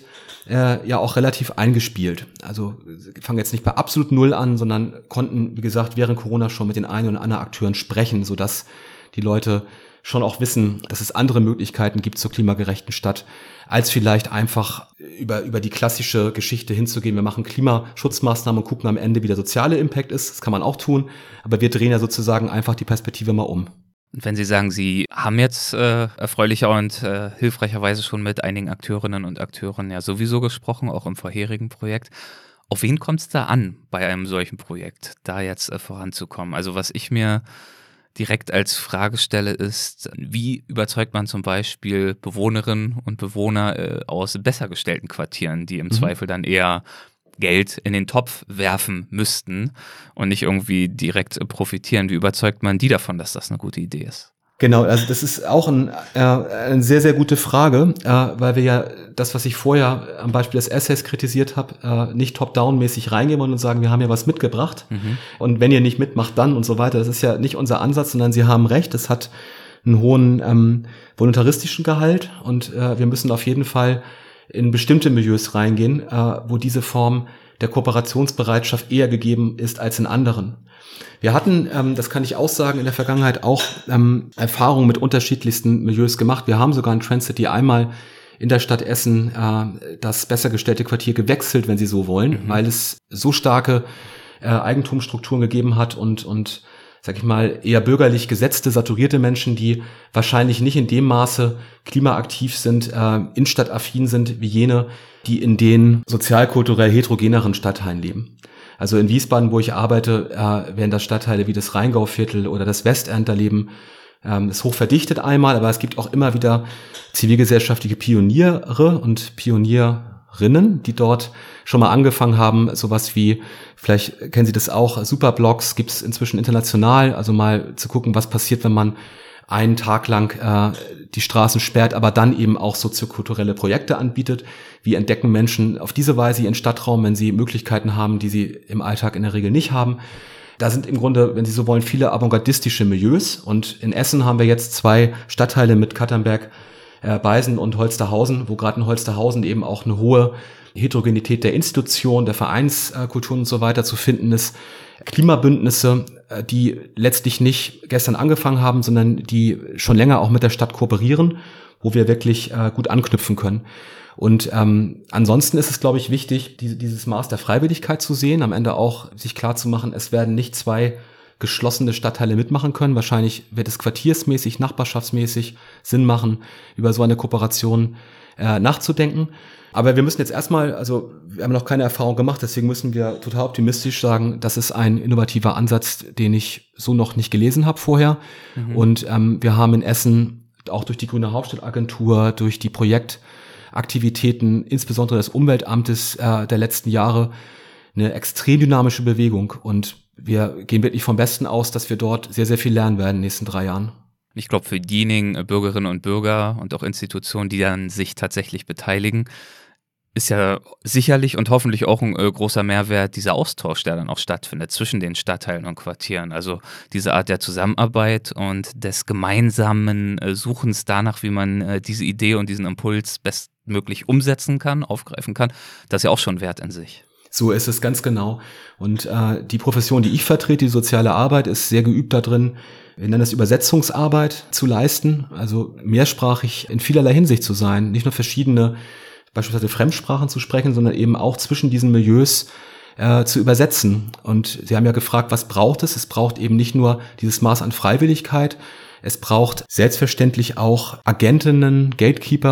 ja auch relativ eingespielt. Also wir fangen jetzt nicht bei absolut Null an, sondern konnten, wie gesagt, während Corona schon mit den einen oder anderen Akteuren sprechen, sodass die Leute schon auch wissen, dass es andere Möglichkeiten gibt zur klimagerechten Stadt, als vielleicht einfach über die klassische Geschichte hinzugehen. Wir machen Klimaschutzmaßnahmen und gucken am Ende, wie der soziale Impact ist. Das kann man auch tun, aber wir drehen ja sozusagen einfach die Perspektive mal um. Und wenn Sie sagen, Sie haben jetzt erfreulicher und hilfreicherweise schon mit einigen Akteurinnen und Akteuren ja sowieso gesprochen, auch im vorherigen Projekt. Auf wen kommt es da an, bei einem solchen Projekt, da jetzt voranzukommen? Also was ich mir direkt als Frage stelle, ist, wie überzeugt man zum Beispiel Bewohnerinnen und Bewohner aus besser gestellten Quartieren, die im Zweifel dann eher Geld in den Topf werfen müssten und nicht irgendwie direkt profitieren. Wie überzeugt man die davon, dass das eine gute Idee ist? Genau, also das ist auch eine sehr, sehr gute Frage, weil wir ja das, was ich vorher am Beispiel des Essays kritisiert habe, nicht top-down-mäßig reingehen wollen und sagen, wir haben ja was mitgebracht und wenn ihr nicht mitmacht, dann und so weiter. Das ist ja nicht unser Ansatz, sondern Sie haben recht, es hat einen hohen voluntaristischen Gehalt und wir müssen auf jeden Fall in bestimmte Milieus reingehen, wo diese Form der Kooperationsbereitschaft eher gegeben ist als in anderen. Wir hatten, das kann ich auch sagen, in der Vergangenheit auch Erfahrungen mit unterschiedlichsten Milieus gemacht. Wir haben sogar in Trendcity einmal in der Stadt Essen das besser gestellte Quartier gewechselt, wenn Sie so wollen, weil es so starke Eigentumsstrukturen gegeben hat und sag ich mal, eher bürgerlich gesetzte, saturierte Menschen, die wahrscheinlich nicht in dem Maße klimaaktiv sind, innenstadtaffin sind, wie jene, die in den sozialkulturell heterogeneren Stadtteilen leben. Also in Wiesbaden, wo ich arbeite, werden das Stadtteile wie das Rheingauviertel oder das Westend, da leben, ist hoch verdichtet einmal, aber es gibt auch immer wieder zivilgesellschaftliche Pioniere und Pionierinnen, die dort schon mal angefangen haben, sowas wie, vielleicht kennen Sie das auch, Superblocks gibt's inzwischen international, also mal zu gucken, was passiert, wenn man einen Tag lang die Straßen sperrt, aber dann eben auch soziokulturelle Projekte anbietet. Wie entdecken Menschen auf diese Weise ihren Stadtraum, wenn sie Möglichkeiten haben, die sie im Alltag in der Regel nicht haben. Da sind im Grunde, wenn Sie so wollen, viele avantgardistische Milieus und in Essen haben wir jetzt 2 Stadtteile mit Katernberg, Beisen und Holsterhausen, wo gerade in Holsterhausen eben auch eine hohe Heterogenität der Institution, der Vereinskulturen und so weiter zu finden ist. Klimabündnisse, die letztlich nicht gestern angefangen haben, sondern die schon länger auch mit der Stadt kooperieren, wo wir wirklich gut anknüpfen können. Und ansonsten ist es, glaube ich, wichtig, dieses Maß der Freiwilligkeit zu sehen, am Ende auch sich klar zu machen, es werden nicht 2 geschlossene Stadtteile mitmachen können. Wahrscheinlich wird es quartiersmäßig, nachbarschaftsmäßig Sinn machen, über so eine Kooperation nachzudenken. Aber wir müssen jetzt erstmal, also wir haben noch keine Erfahrung gemacht, deswegen müssen wir total optimistisch sagen, das ist ein innovativer Ansatz, den ich so noch nicht gelesen habe vorher. Und wir haben in Essen auch durch die Grüne Hauptstadtagentur, durch die Projektaktivitäten, insbesondere des Umweltamtes der letzten Jahre, eine extrem dynamische Bewegung. Und wir gehen wirklich vom Besten aus, dass wir dort sehr, sehr viel lernen werden in den nächsten 3 Jahren. Ich glaube, für diejenigen Bürgerinnen und Bürger und auch Institutionen, die dann sich tatsächlich beteiligen, ist ja sicherlich und hoffentlich auch ein großer Mehrwert dieser Austausch, der dann auch stattfindet zwischen den Stadtteilen und Quartieren. Also diese Art der Zusammenarbeit und des gemeinsamen Suchens danach, wie man diese Idee und diesen Impuls bestmöglich umsetzen kann, aufgreifen kann, das ist ja auch schon Wert in sich. So ist es ganz genau. Und die Profession, die ich vertrete, die soziale Arbeit, ist sehr geübt darin, wir nennen das Übersetzungsarbeit zu leisten, also mehrsprachig in vielerlei Hinsicht zu sein, nicht nur verschiedene beispielsweise Fremdsprachen zu sprechen, sondern eben auch zwischen diesen Milieus zu übersetzen. Und Sie haben ja gefragt, was braucht es? Es braucht eben nicht nur dieses Maß an Freiwilligkeit, es braucht selbstverständlich auch Agentinnen, Gatekeeper,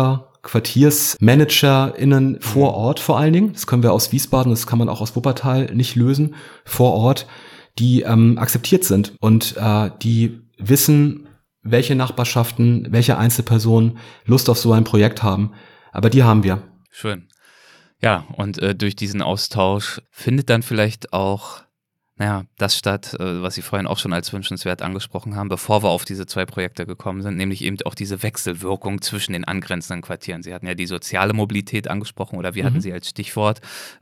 QuartiersmanagerInnen vor Ort vor allen Dingen. Das können wir aus Wiesbaden, das kann man auch aus Wuppertal nicht lösen, vor Ort, die akzeptiert sind und die wissen, welche Nachbarschaften, welche Einzelpersonen Lust auf so ein Projekt haben. Aber die haben wir. Schön. Ja, und durch diesen Austausch findet dann vielleicht auch das statt, was Sie vorhin auch schon als wünschenswert angesprochen haben, bevor wir auf diese 2 Projekte gekommen sind, nämlich eben auch diese Wechselwirkung zwischen den angrenzenden Quartieren. Sie hatten ja die soziale Mobilität angesprochen oder wir hatten sie als Stichwort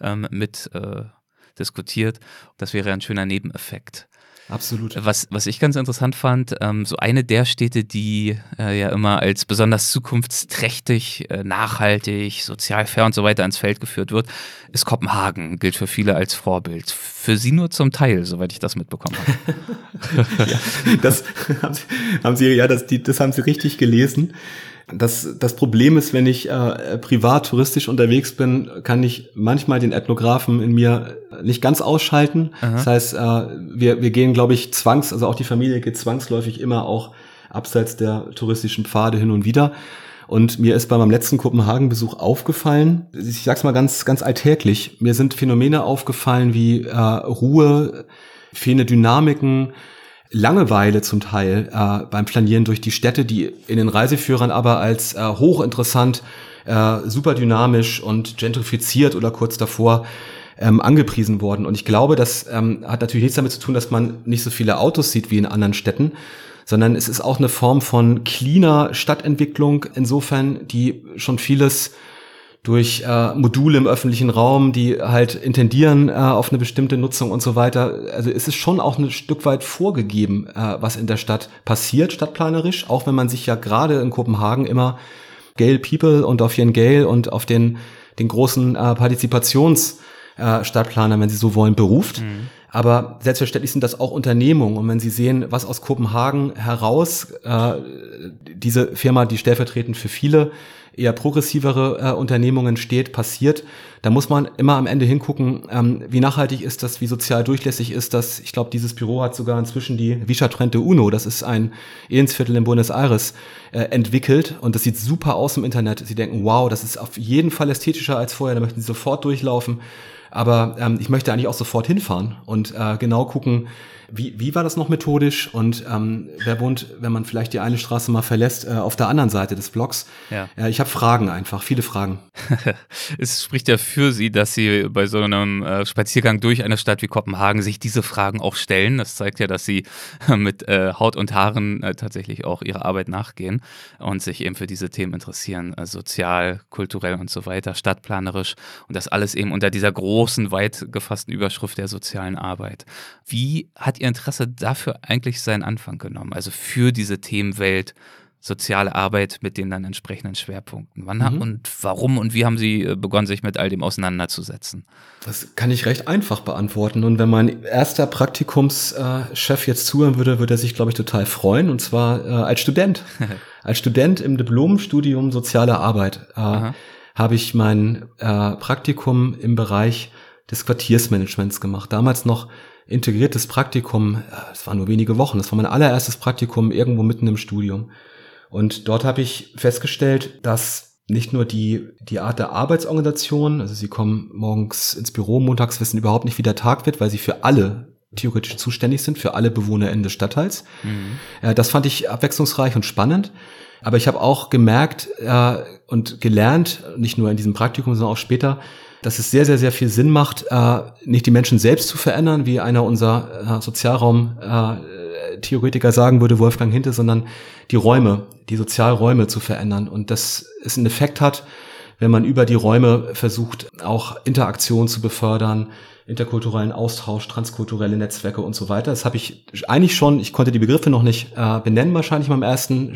mit diskutiert. Das wäre ein schöner Nebeneffekt. Absolut. Was ich ganz interessant fand, so eine der Städte, die ja immer als besonders zukunftsträchtig, nachhaltig, sozial fair und so weiter ins Feld geführt wird, ist Kopenhagen, gilt für viele als Vorbild. Für Sie nur zum Teil, soweit ich das mitbekommen habe. Ja, das haben Sie richtig gelesen. Das Problem ist, wenn ich privat touristisch unterwegs bin, kann ich manchmal den Ethnographen in mir nicht ganz ausschalten. Aha. Das heißt, wir gehen, glaube ich, also auch die Familie geht zwangsläufig immer auch abseits der touristischen Pfade hin und wieder. Und mir ist bei meinem letzten Kopenhagen-Besuch aufgefallen, ich sag's mal ganz, ganz alltäglich, mir sind Phänomene aufgefallen wie Ruhe, fehlende Dynamiken, Langeweile zum Teil beim Planieren durch die Städte, die in den Reiseführern aber als hochinteressant, super dynamisch und gentrifiziert oder kurz davor angepriesen worden. Und ich glaube, das hat natürlich nichts damit zu tun, dass man nicht so viele Autos sieht wie in anderen Städten, sondern es ist auch eine Form von cleaner Stadtentwicklung, insofern, die schon vieles durch Module im öffentlichen Raum, die halt intendieren auf eine bestimmte Nutzung und so weiter. Also es ist schon auch ein Stück weit vorgegeben, was in der Stadt passiert, stadtplanerisch, auch wenn man sich ja gerade in Kopenhagen immer Gale People und auf Jan Gale und auf den großen Partizipationsstadtplaner, wenn Sie so wollen, beruft. Mhm. Aber selbstverständlich sind das auch Unternehmungen. Und wenn Sie sehen, was aus Kopenhagen heraus diese Firma, die stellvertretend für viele eher progressivere Unternehmungen steht, passiert, da muss man immer am Ende hingucken, wie nachhaltig ist das, wie sozial durchlässig ist das. Ich glaube, dieses Büro hat sogar inzwischen die Villa Trente Uno, das ist ein Ehensviertel in Buenos Aires, entwickelt. Und das sieht super aus im Internet. Sie denken, wow, das ist auf jeden Fall ästhetischer als vorher, da möchten Sie sofort durchlaufen. Aber ich möchte eigentlich auch sofort hinfahren und genau gucken, wie war das noch methodisch und wer wohnt, wenn man vielleicht die eine Straße mal verlässt, auf der anderen Seite des Blocks. Ja. Ich habe Fragen einfach, viele Fragen. Es spricht ja für Sie, dass Sie bei so einem Spaziergang durch eine Stadt wie Kopenhagen sich diese Fragen auch stellen. Das zeigt ja, dass Sie mit Haut und Haaren tatsächlich auch Ihrer Arbeit nachgehen und sich eben für diese Themen interessieren, sozial, kulturell und so weiter, stadtplanerisch und das alles eben unter dieser großen, weit gefassten Überschrift der sozialen Arbeit. Wie hat Ihr Interesse dafür eigentlich seinen Anfang genommen? Also für diese Themenwelt, soziale Arbeit mit den dann entsprechenden Schwerpunkten. Wann und warum und wie haben Sie begonnen, sich mit all dem auseinanderzusetzen? Das kann ich recht einfach beantworten. Und wenn mein erster Praktikumschef jetzt zuhören würde, würde er sich, glaube ich, total freuen. Und zwar als Student. Als Student im Diplomstudium Soziale Arbeit habe ich mein Praktikum im Bereich des Quartiersmanagements gemacht. Damals noch integriertes Praktikum, es waren nur wenige Wochen, das war mein allererstes Praktikum irgendwo mitten im Studium. Und dort habe ich festgestellt, dass nicht nur die Art der Arbeitsorganisation, also Sie kommen morgens ins Büro, montags wissen überhaupt nicht, wie der Tag wird, weil Sie für alle theoretisch zuständig sind, für alle BewohnerInnen des Stadtteils. Mhm. Das fand ich abwechslungsreich und spannend. Aber ich habe auch gemerkt und gelernt, nicht nur in diesem Praktikum, sondern auch später, dass es sehr, sehr, sehr viel Sinn macht, nicht die Menschen selbst zu verändern, wie einer unserer Sozialraum-Theoretiker sagen würde, Wolfgang Hinte, sondern die Räume, die Sozialräume zu verändern. Und dass es einen Effekt hat, wenn man über die Räume versucht, auch Interaktion zu befördern, interkulturellen Austausch, transkulturelle Netzwerke und so weiter. Das habe ich eigentlich schon, ich konnte die Begriffe noch nicht benennen, wahrscheinlich in meinem ersten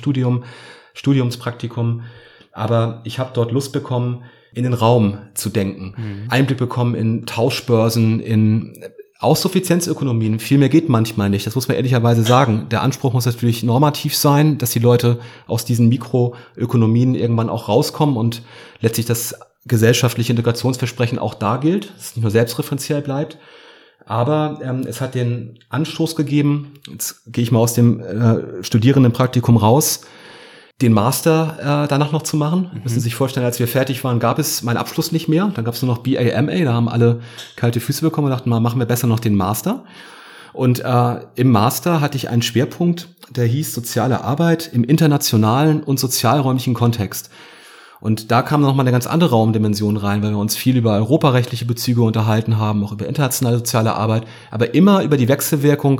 Studiumspraktikum, aber ich habe dort Lust bekommen, in den Raum zu denken, Einblick bekommen in Tauschbörsen, in Aussuffizienzökonomien. Viel mehr geht manchmal nicht, das muss man ehrlicherweise sagen. Der Anspruch muss natürlich normativ sein, dass die Leute aus diesen Mikroökonomien irgendwann auch rauskommen und letztlich das gesellschaftliche Integrationsversprechen auch da gilt, dass es nicht nur selbstreferenziell bleibt. Aber es hat den Anstoß gegeben, jetzt gehe ich mal aus dem Studierendenpraktikum raus, den Master danach noch zu machen. Müssen Sie sich vorstellen, als wir fertig waren, gab es meinen Abschluss nicht mehr. Dann gab es nur noch BA/MA, da haben alle kalte Füße bekommen und dachten mal, machen wir besser noch den Master. Und im Master hatte ich einen Schwerpunkt, der hieß Soziale Arbeit im internationalen und sozialräumlichen Kontext. Und da kam nochmal eine ganz andere Raumdimension rein, weil wir uns viel über europarechtliche Bezüge unterhalten haben, auch über internationale soziale Arbeit, aber immer über die Wechselwirkung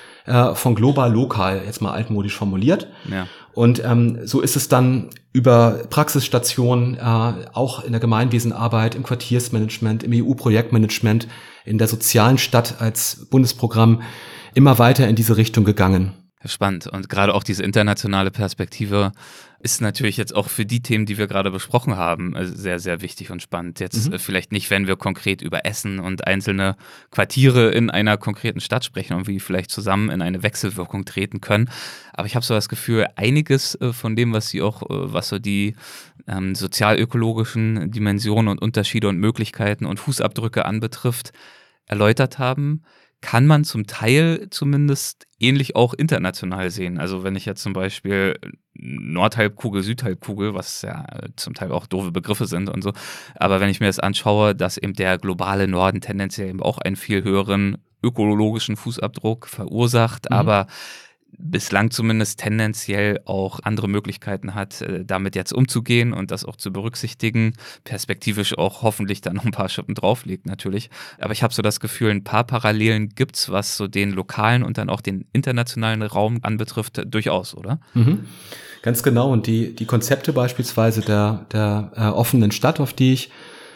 von global-lokal, jetzt mal altmodisch formuliert. Ja. Und so ist es dann über Praxisstationen, auch in der Gemeinwesenarbeit, im Quartiersmanagement, im EU-Projektmanagement, in der sozialen Stadt als Bundesprogramm immer weiter in diese Richtung gegangen. Spannend. Und gerade auch diese internationale Perspektive ist natürlich jetzt auch für die Themen, die wir gerade besprochen haben, sehr, sehr wichtig und spannend. Jetzt vielleicht nicht, wenn wir konkret über Essen und einzelne Quartiere in einer konkreten Stadt sprechen und wie vielleicht zusammen in eine Wechselwirkung treten können. Aber ich habe so das Gefühl, einiges von dem, was Sie auch, was so die sozialökologischen Dimensionen und Unterschiede und Möglichkeiten und Fußabdrücke anbetrifft, erläutert haben, kann man zum Teil zumindest ähnlich auch international sehen. Also wenn ich jetzt zum Beispiel Nordhalbkugel, Südhalbkugel, was ja zum Teil auch doofe Begriffe sind und so, aber wenn ich mir das anschaue, dass eben der globale Norden tendenziell eben auch einen viel höheren ökologischen Fußabdruck verursacht, aber bislang zumindest tendenziell auch andere Möglichkeiten hat, damit jetzt umzugehen und das auch zu berücksichtigen, perspektivisch auch hoffentlich dann noch ein paar Schippen drauflegt natürlich. Aber ich habe so das Gefühl, ein paar Parallelen gibt's, was so den lokalen und dann auch den internationalen Raum anbetrifft, durchaus, oder? Ganz genau. Und die Konzepte beispielsweise der offenen Stadt, auf die ich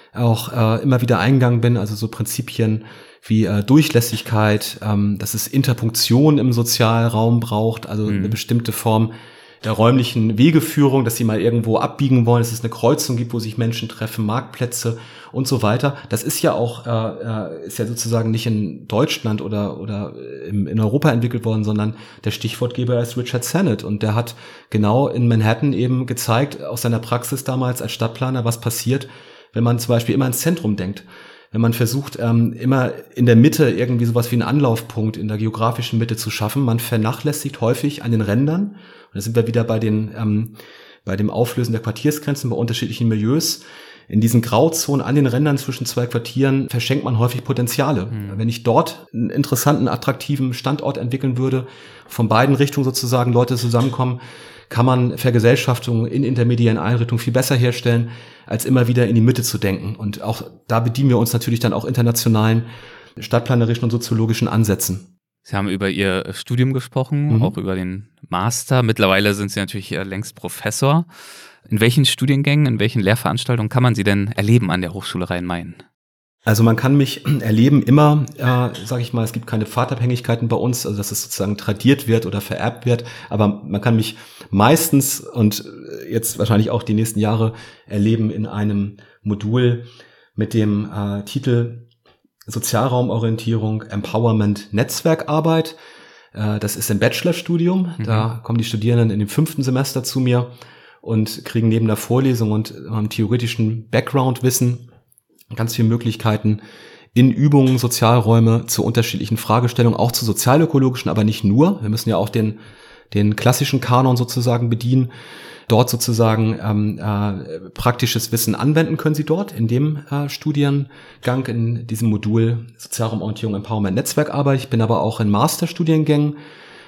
auch immer wieder eingegangen bin, also so Prinzipien wie Durchlässigkeit, dass es Interpunktion im Sozialraum braucht, also eine bestimmte Form der räumlichen Wegeführung, dass sie mal irgendwo abbiegen wollen, dass es eine Kreuzung gibt, wo sich Menschen treffen, Marktplätze und so weiter. Das ist ja auch ist ja sozusagen nicht in Deutschland oder in Europa entwickelt worden, sondern der Stichwortgeber ist Richard Sennett und der hat genau in Manhattan eben gezeigt, aus seiner Praxis damals als Stadtplaner, was passiert, wenn man zum Beispiel immer ins Zentrum denkt. Wenn man versucht, immer in der Mitte irgendwie sowas wie einen Anlaufpunkt in der geografischen Mitte zu schaffen, man vernachlässigt häufig an den Rändern, und da sind wir wieder bei dem Auflösen der Quartiersgrenzen bei unterschiedlichen Milieus, in diesen Grauzonen an den Rändern zwischen zwei Quartieren verschenkt man häufig Potenziale. Wenn ich dort einen interessanten, attraktiven Standort entwickeln würde, von beiden Richtungen sozusagen Leute zusammenkommen, kann man Vergesellschaftung in intermediären Einrichtungen viel besser herstellen, als immer wieder in die Mitte zu denken. Und auch da bedienen wir uns natürlich dann auch internationalen stadtplanerischen und soziologischen Ansätzen. Sie haben über Ihr Studium gesprochen, auch über den Master. Mittlerweile sind Sie natürlich längst Professor. In welchen Studiengängen, in welchen Lehrveranstaltungen kann man Sie denn erleben an der Hochschule Rhein-Main? Also man kann mich erleben immer, sage ich mal, es gibt keine Pfadabhängigkeiten bei uns, also dass es sozusagen tradiert wird oder vererbt wird, aber man kann mich meistens und jetzt wahrscheinlich auch die nächsten Jahre erleben in einem Modul mit dem Titel Sozialraumorientierung, Empowerment, Netzwerkarbeit. Das ist ein Bachelorstudium, da kommen die Studierenden in dem 5. Semester zu mir und kriegen neben der Vorlesung und einem theoretischen Background-Wissen ganz viele Möglichkeiten in Übungen, Sozialräume zu unterschiedlichen Fragestellungen, auch zu sozialökologischen, aber nicht nur. Wir müssen ja auch den klassischen Kanon sozusagen bedienen. Dort sozusagen praktisches Wissen anwenden können Sie dort in dem Studiengang, in diesem Modul Sozialraumorientierung, Empowerment, Netzwerkarbeit. Ich bin aber auch in Masterstudiengängen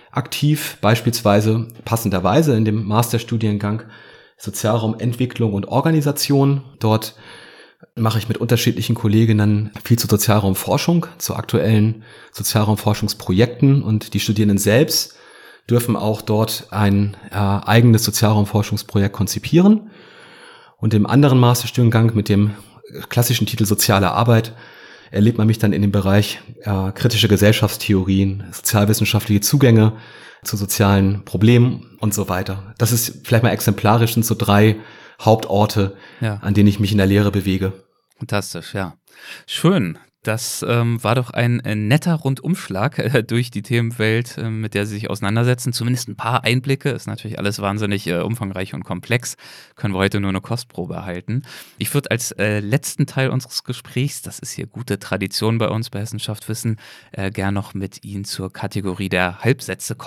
aktiv, beispielsweise passenderweise in dem Masterstudiengang Sozialraumentwicklung und Organisation. Dort mache ich mit unterschiedlichen Kolleginnen viel zur Sozialraumforschung, zu aktuellen Sozialraumforschungsprojekten, und die Studierenden selbst dürfen auch dort ein eigenes Sozialraumforschungsprojekt konzipieren. Und im anderen Masterstudiengang mit dem klassischen Titel Soziale Arbeit erlebt man mich dann in dem Bereich kritische Gesellschaftstheorien, sozialwissenschaftliche Zugänge zu sozialen Problemen und so weiter. Das ist vielleicht mal exemplarisch, sind so 3 Hauptorte, an denen ich mich in der Lehre bewege. Fantastisch, ja. Schön. Das war doch ein netter Rundumschlag durch die Themenwelt, mit der Sie sich auseinandersetzen. Zumindest ein paar Einblicke. Ist natürlich alles wahnsinnig umfangreich und komplex. Können wir heute nur eine Kostprobe erhalten. Ich würde als letzten Teil unseres Gesprächs, das ist hier gute Tradition bei uns bei Hessenschaft Wissen, gern noch mit Ihnen zur Kategorie der Halbsätze kommen.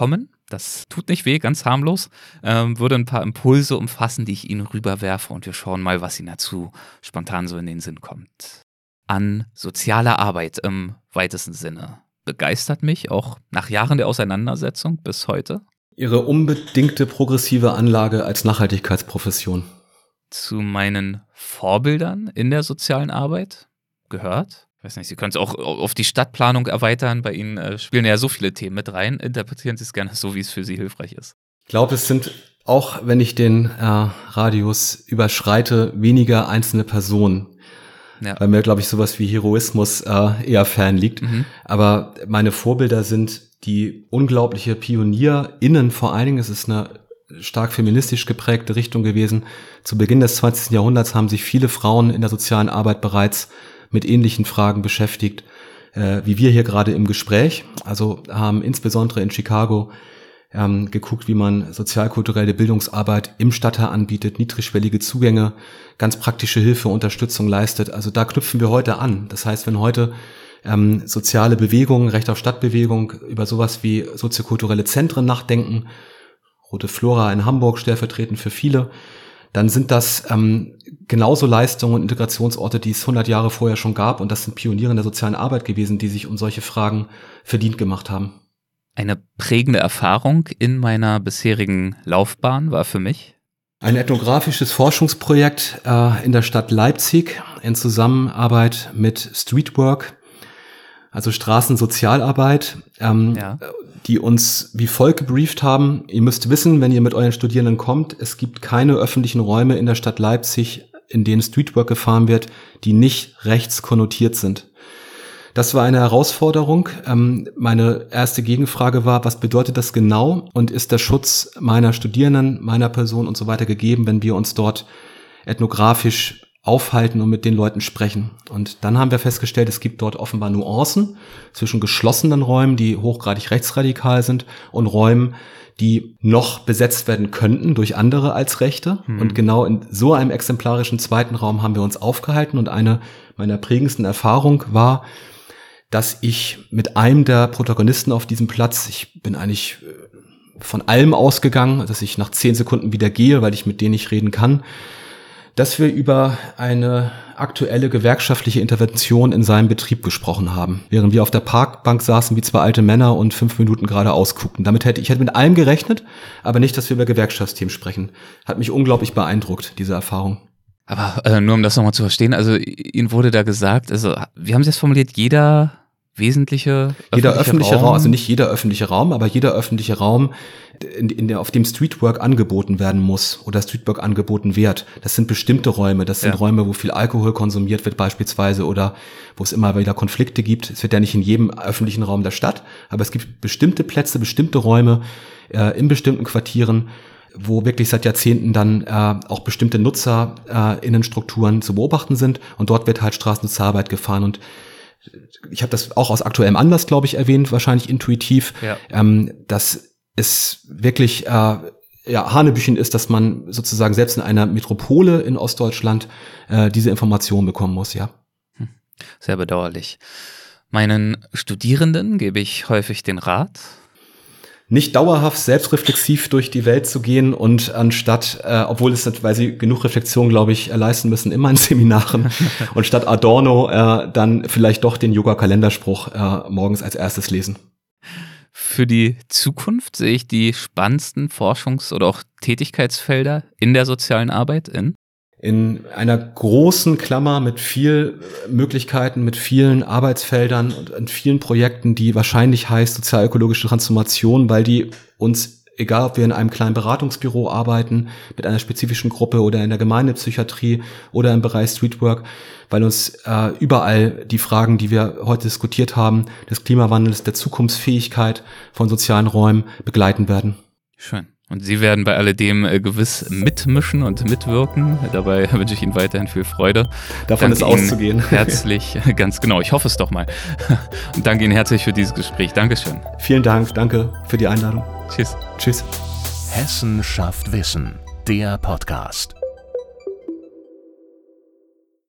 Das tut nicht weh, ganz harmlos. Würde ein paar Impulse umfassen, die ich Ihnen rüberwerfe und wir schauen mal, was Ihnen dazu spontan so in den Sinn kommt. An sozialer Arbeit im weitesten Sinne begeistert mich auch nach Jahren der Auseinandersetzung bis heute. Ihre unbedingte progressive Anlage als Nachhaltigkeitsprofession. Zu meinen Vorbildern in der sozialen Arbeit gehört. Ich weiß nicht, Sie können es auch auf die Stadtplanung erweitern. Bei Ihnen spielen ja so viele Themen mit rein. Interpretieren Sie es gerne so, wie es für Sie hilfreich ist. Ich glaube, es sind, auch wenn ich den Radius überschreite, weniger einzelne Personen. Ja. Weil mir, glaube ich, sowas wie Heroismus eher fern liegt. Aber meine Vorbilder sind die unglaubliche PionierInnen vor allen Dingen. Es ist eine stark feministisch geprägte Richtung gewesen. Zu Beginn des 20. Jahrhunderts haben sich viele Frauen in der sozialen Arbeit bereits mit ähnlichen Fragen beschäftigt, wie wir hier gerade im Gespräch. Also haben insbesondere in Chicago geguckt, wie man sozialkulturelle Bildungsarbeit im Stadtteil anbietet, niedrigschwellige Zugänge, ganz praktische Hilfe, Unterstützung leistet. Also da knüpfen wir heute an. Das heißt, wenn heute soziale Bewegungen, Recht auf Stadtbewegung über sowas wie soziokulturelle Zentren nachdenken, Rote Flora in Hamburg stellvertretend für viele, dann sind das genauso Leistungen und Integrationsorte, die es 100 Jahre vorher schon gab. Und das sind Pioniere in der sozialen Arbeit gewesen, die sich um solche Fragen verdient gemacht haben. Eine prägende Erfahrung in meiner bisherigen Laufbahn war für mich ein ethnografisches Forschungsprojekt in der Stadt Leipzig in Zusammenarbeit mit Streetwork, also Straßensozialarbeit, die uns wie folgt gebrieft haben. Ihr müsst wissen, wenn ihr mit euren Studierenden kommt, es gibt keine öffentlichen Räume in der Stadt Leipzig, in denen Streetwork gefahren wird, die nicht rechts konnotiert sind. Das war eine Herausforderung. Meine erste Gegenfrage war, was bedeutet das genau und ist der Schutz meiner Studierenden, meiner Person und so weiter gegeben, wenn wir uns dort ethnografisch aufhalten und mit den Leuten sprechen. Und dann haben wir festgestellt, es gibt dort offenbar Nuancen zwischen geschlossenen Räumen, die hochgradig rechtsradikal sind, und Räumen, die noch besetzt werden könnten durch andere als Rechte. Und genau in so einem exemplarischen zweiten Raum haben wir uns aufgehalten. Und eine meiner prägendsten Erfahrungen war, dass ich mit einem der Protagonisten auf diesem Platz, ich bin eigentlich von allem ausgegangen, dass ich nach 10 Sekunden wieder gehe, weil ich mit denen nicht reden kann, dass wir über eine aktuelle gewerkschaftliche Intervention in seinem Betrieb gesprochen haben, während wir auf der Parkbank saßen wie 2 alte Männer und 5 Minuten geradeaus guckten. Ich hätte mit allem gerechnet, aber nicht, dass wir über Gewerkschaftsthemen sprechen. Hat mich unglaublich beeindruckt, diese Erfahrung. Aber nur um das nochmal zu verstehen, also Ihnen wurde da gesagt, also wie haben Sie es formuliert, jeder öffentliche Raum, also nicht jeder öffentliche Raum, aber jeder öffentliche Raum, auf dem Streetwork angeboten werden muss oder Streetwork angeboten wird. Das sind bestimmte Räume, das sind Räume, wo viel Alkohol konsumiert wird beispielsweise oder wo es immer wieder Konflikte gibt. Es wird ja nicht in jedem öffentlichen Raum der Stadt, aber es gibt bestimmte Plätze, bestimmte Räume in bestimmten Quartieren, wo wirklich seit Jahrzehnten dann auch bestimmte NutzerInnenstrukturen zu beobachten sind, und dort wird halt Straßensozialarbeit gefahren. Und ich habe das auch aus aktuellem Anlass, glaube ich, erwähnt, wahrscheinlich intuitiv, dass es wirklich Hanebüchen ist, dass man sozusagen selbst in einer Metropole in Ostdeutschland diese Informationen bekommen muss, ja. Sehr bedauerlich. Meinen Studierenden gebe ich häufig den Rat, nicht dauerhaft selbstreflexiv durch die Welt zu gehen und anstatt, obwohl weil sie genug Reflexion, glaube ich, leisten müssen, immer in Seminaren und statt Adorno dann vielleicht doch den Yoga-Kalenderspruch morgens als erstes lesen. Für die Zukunft sehe ich die spannendsten Forschungs- oder auch Tätigkeitsfelder in der sozialen Arbeit in einer großen Klammer mit viel Möglichkeiten, mit vielen Arbeitsfeldern und in vielen Projekten, die wahrscheinlich heißt sozialökologische Transformation, weil die uns, egal ob wir in einem kleinen Beratungsbüro arbeiten, mit einer spezifischen Gruppe oder in der Gemeindepsychiatrie oder im Bereich Streetwork, weil uns überall die Fragen, die wir heute diskutiert haben, des Klimawandels, der Zukunftsfähigkeit von sozialen Räumen begleiten werden. Schön. Und Sie werden bei alledem gewiss mitmischen und mitwirken. Dabei wünsche ich Ihnen weiterhin viel Freude. Davon ist auszugehen. Herzlich, ganz genau, ich hoffe es doch mal. Und danke Ihnen herzlich für dieses Gespräch. Dankeschön. Vielen Dank, danke für die Einladung. Tschüss. Tschüss. Hessen schafft Wissen, der Podcast.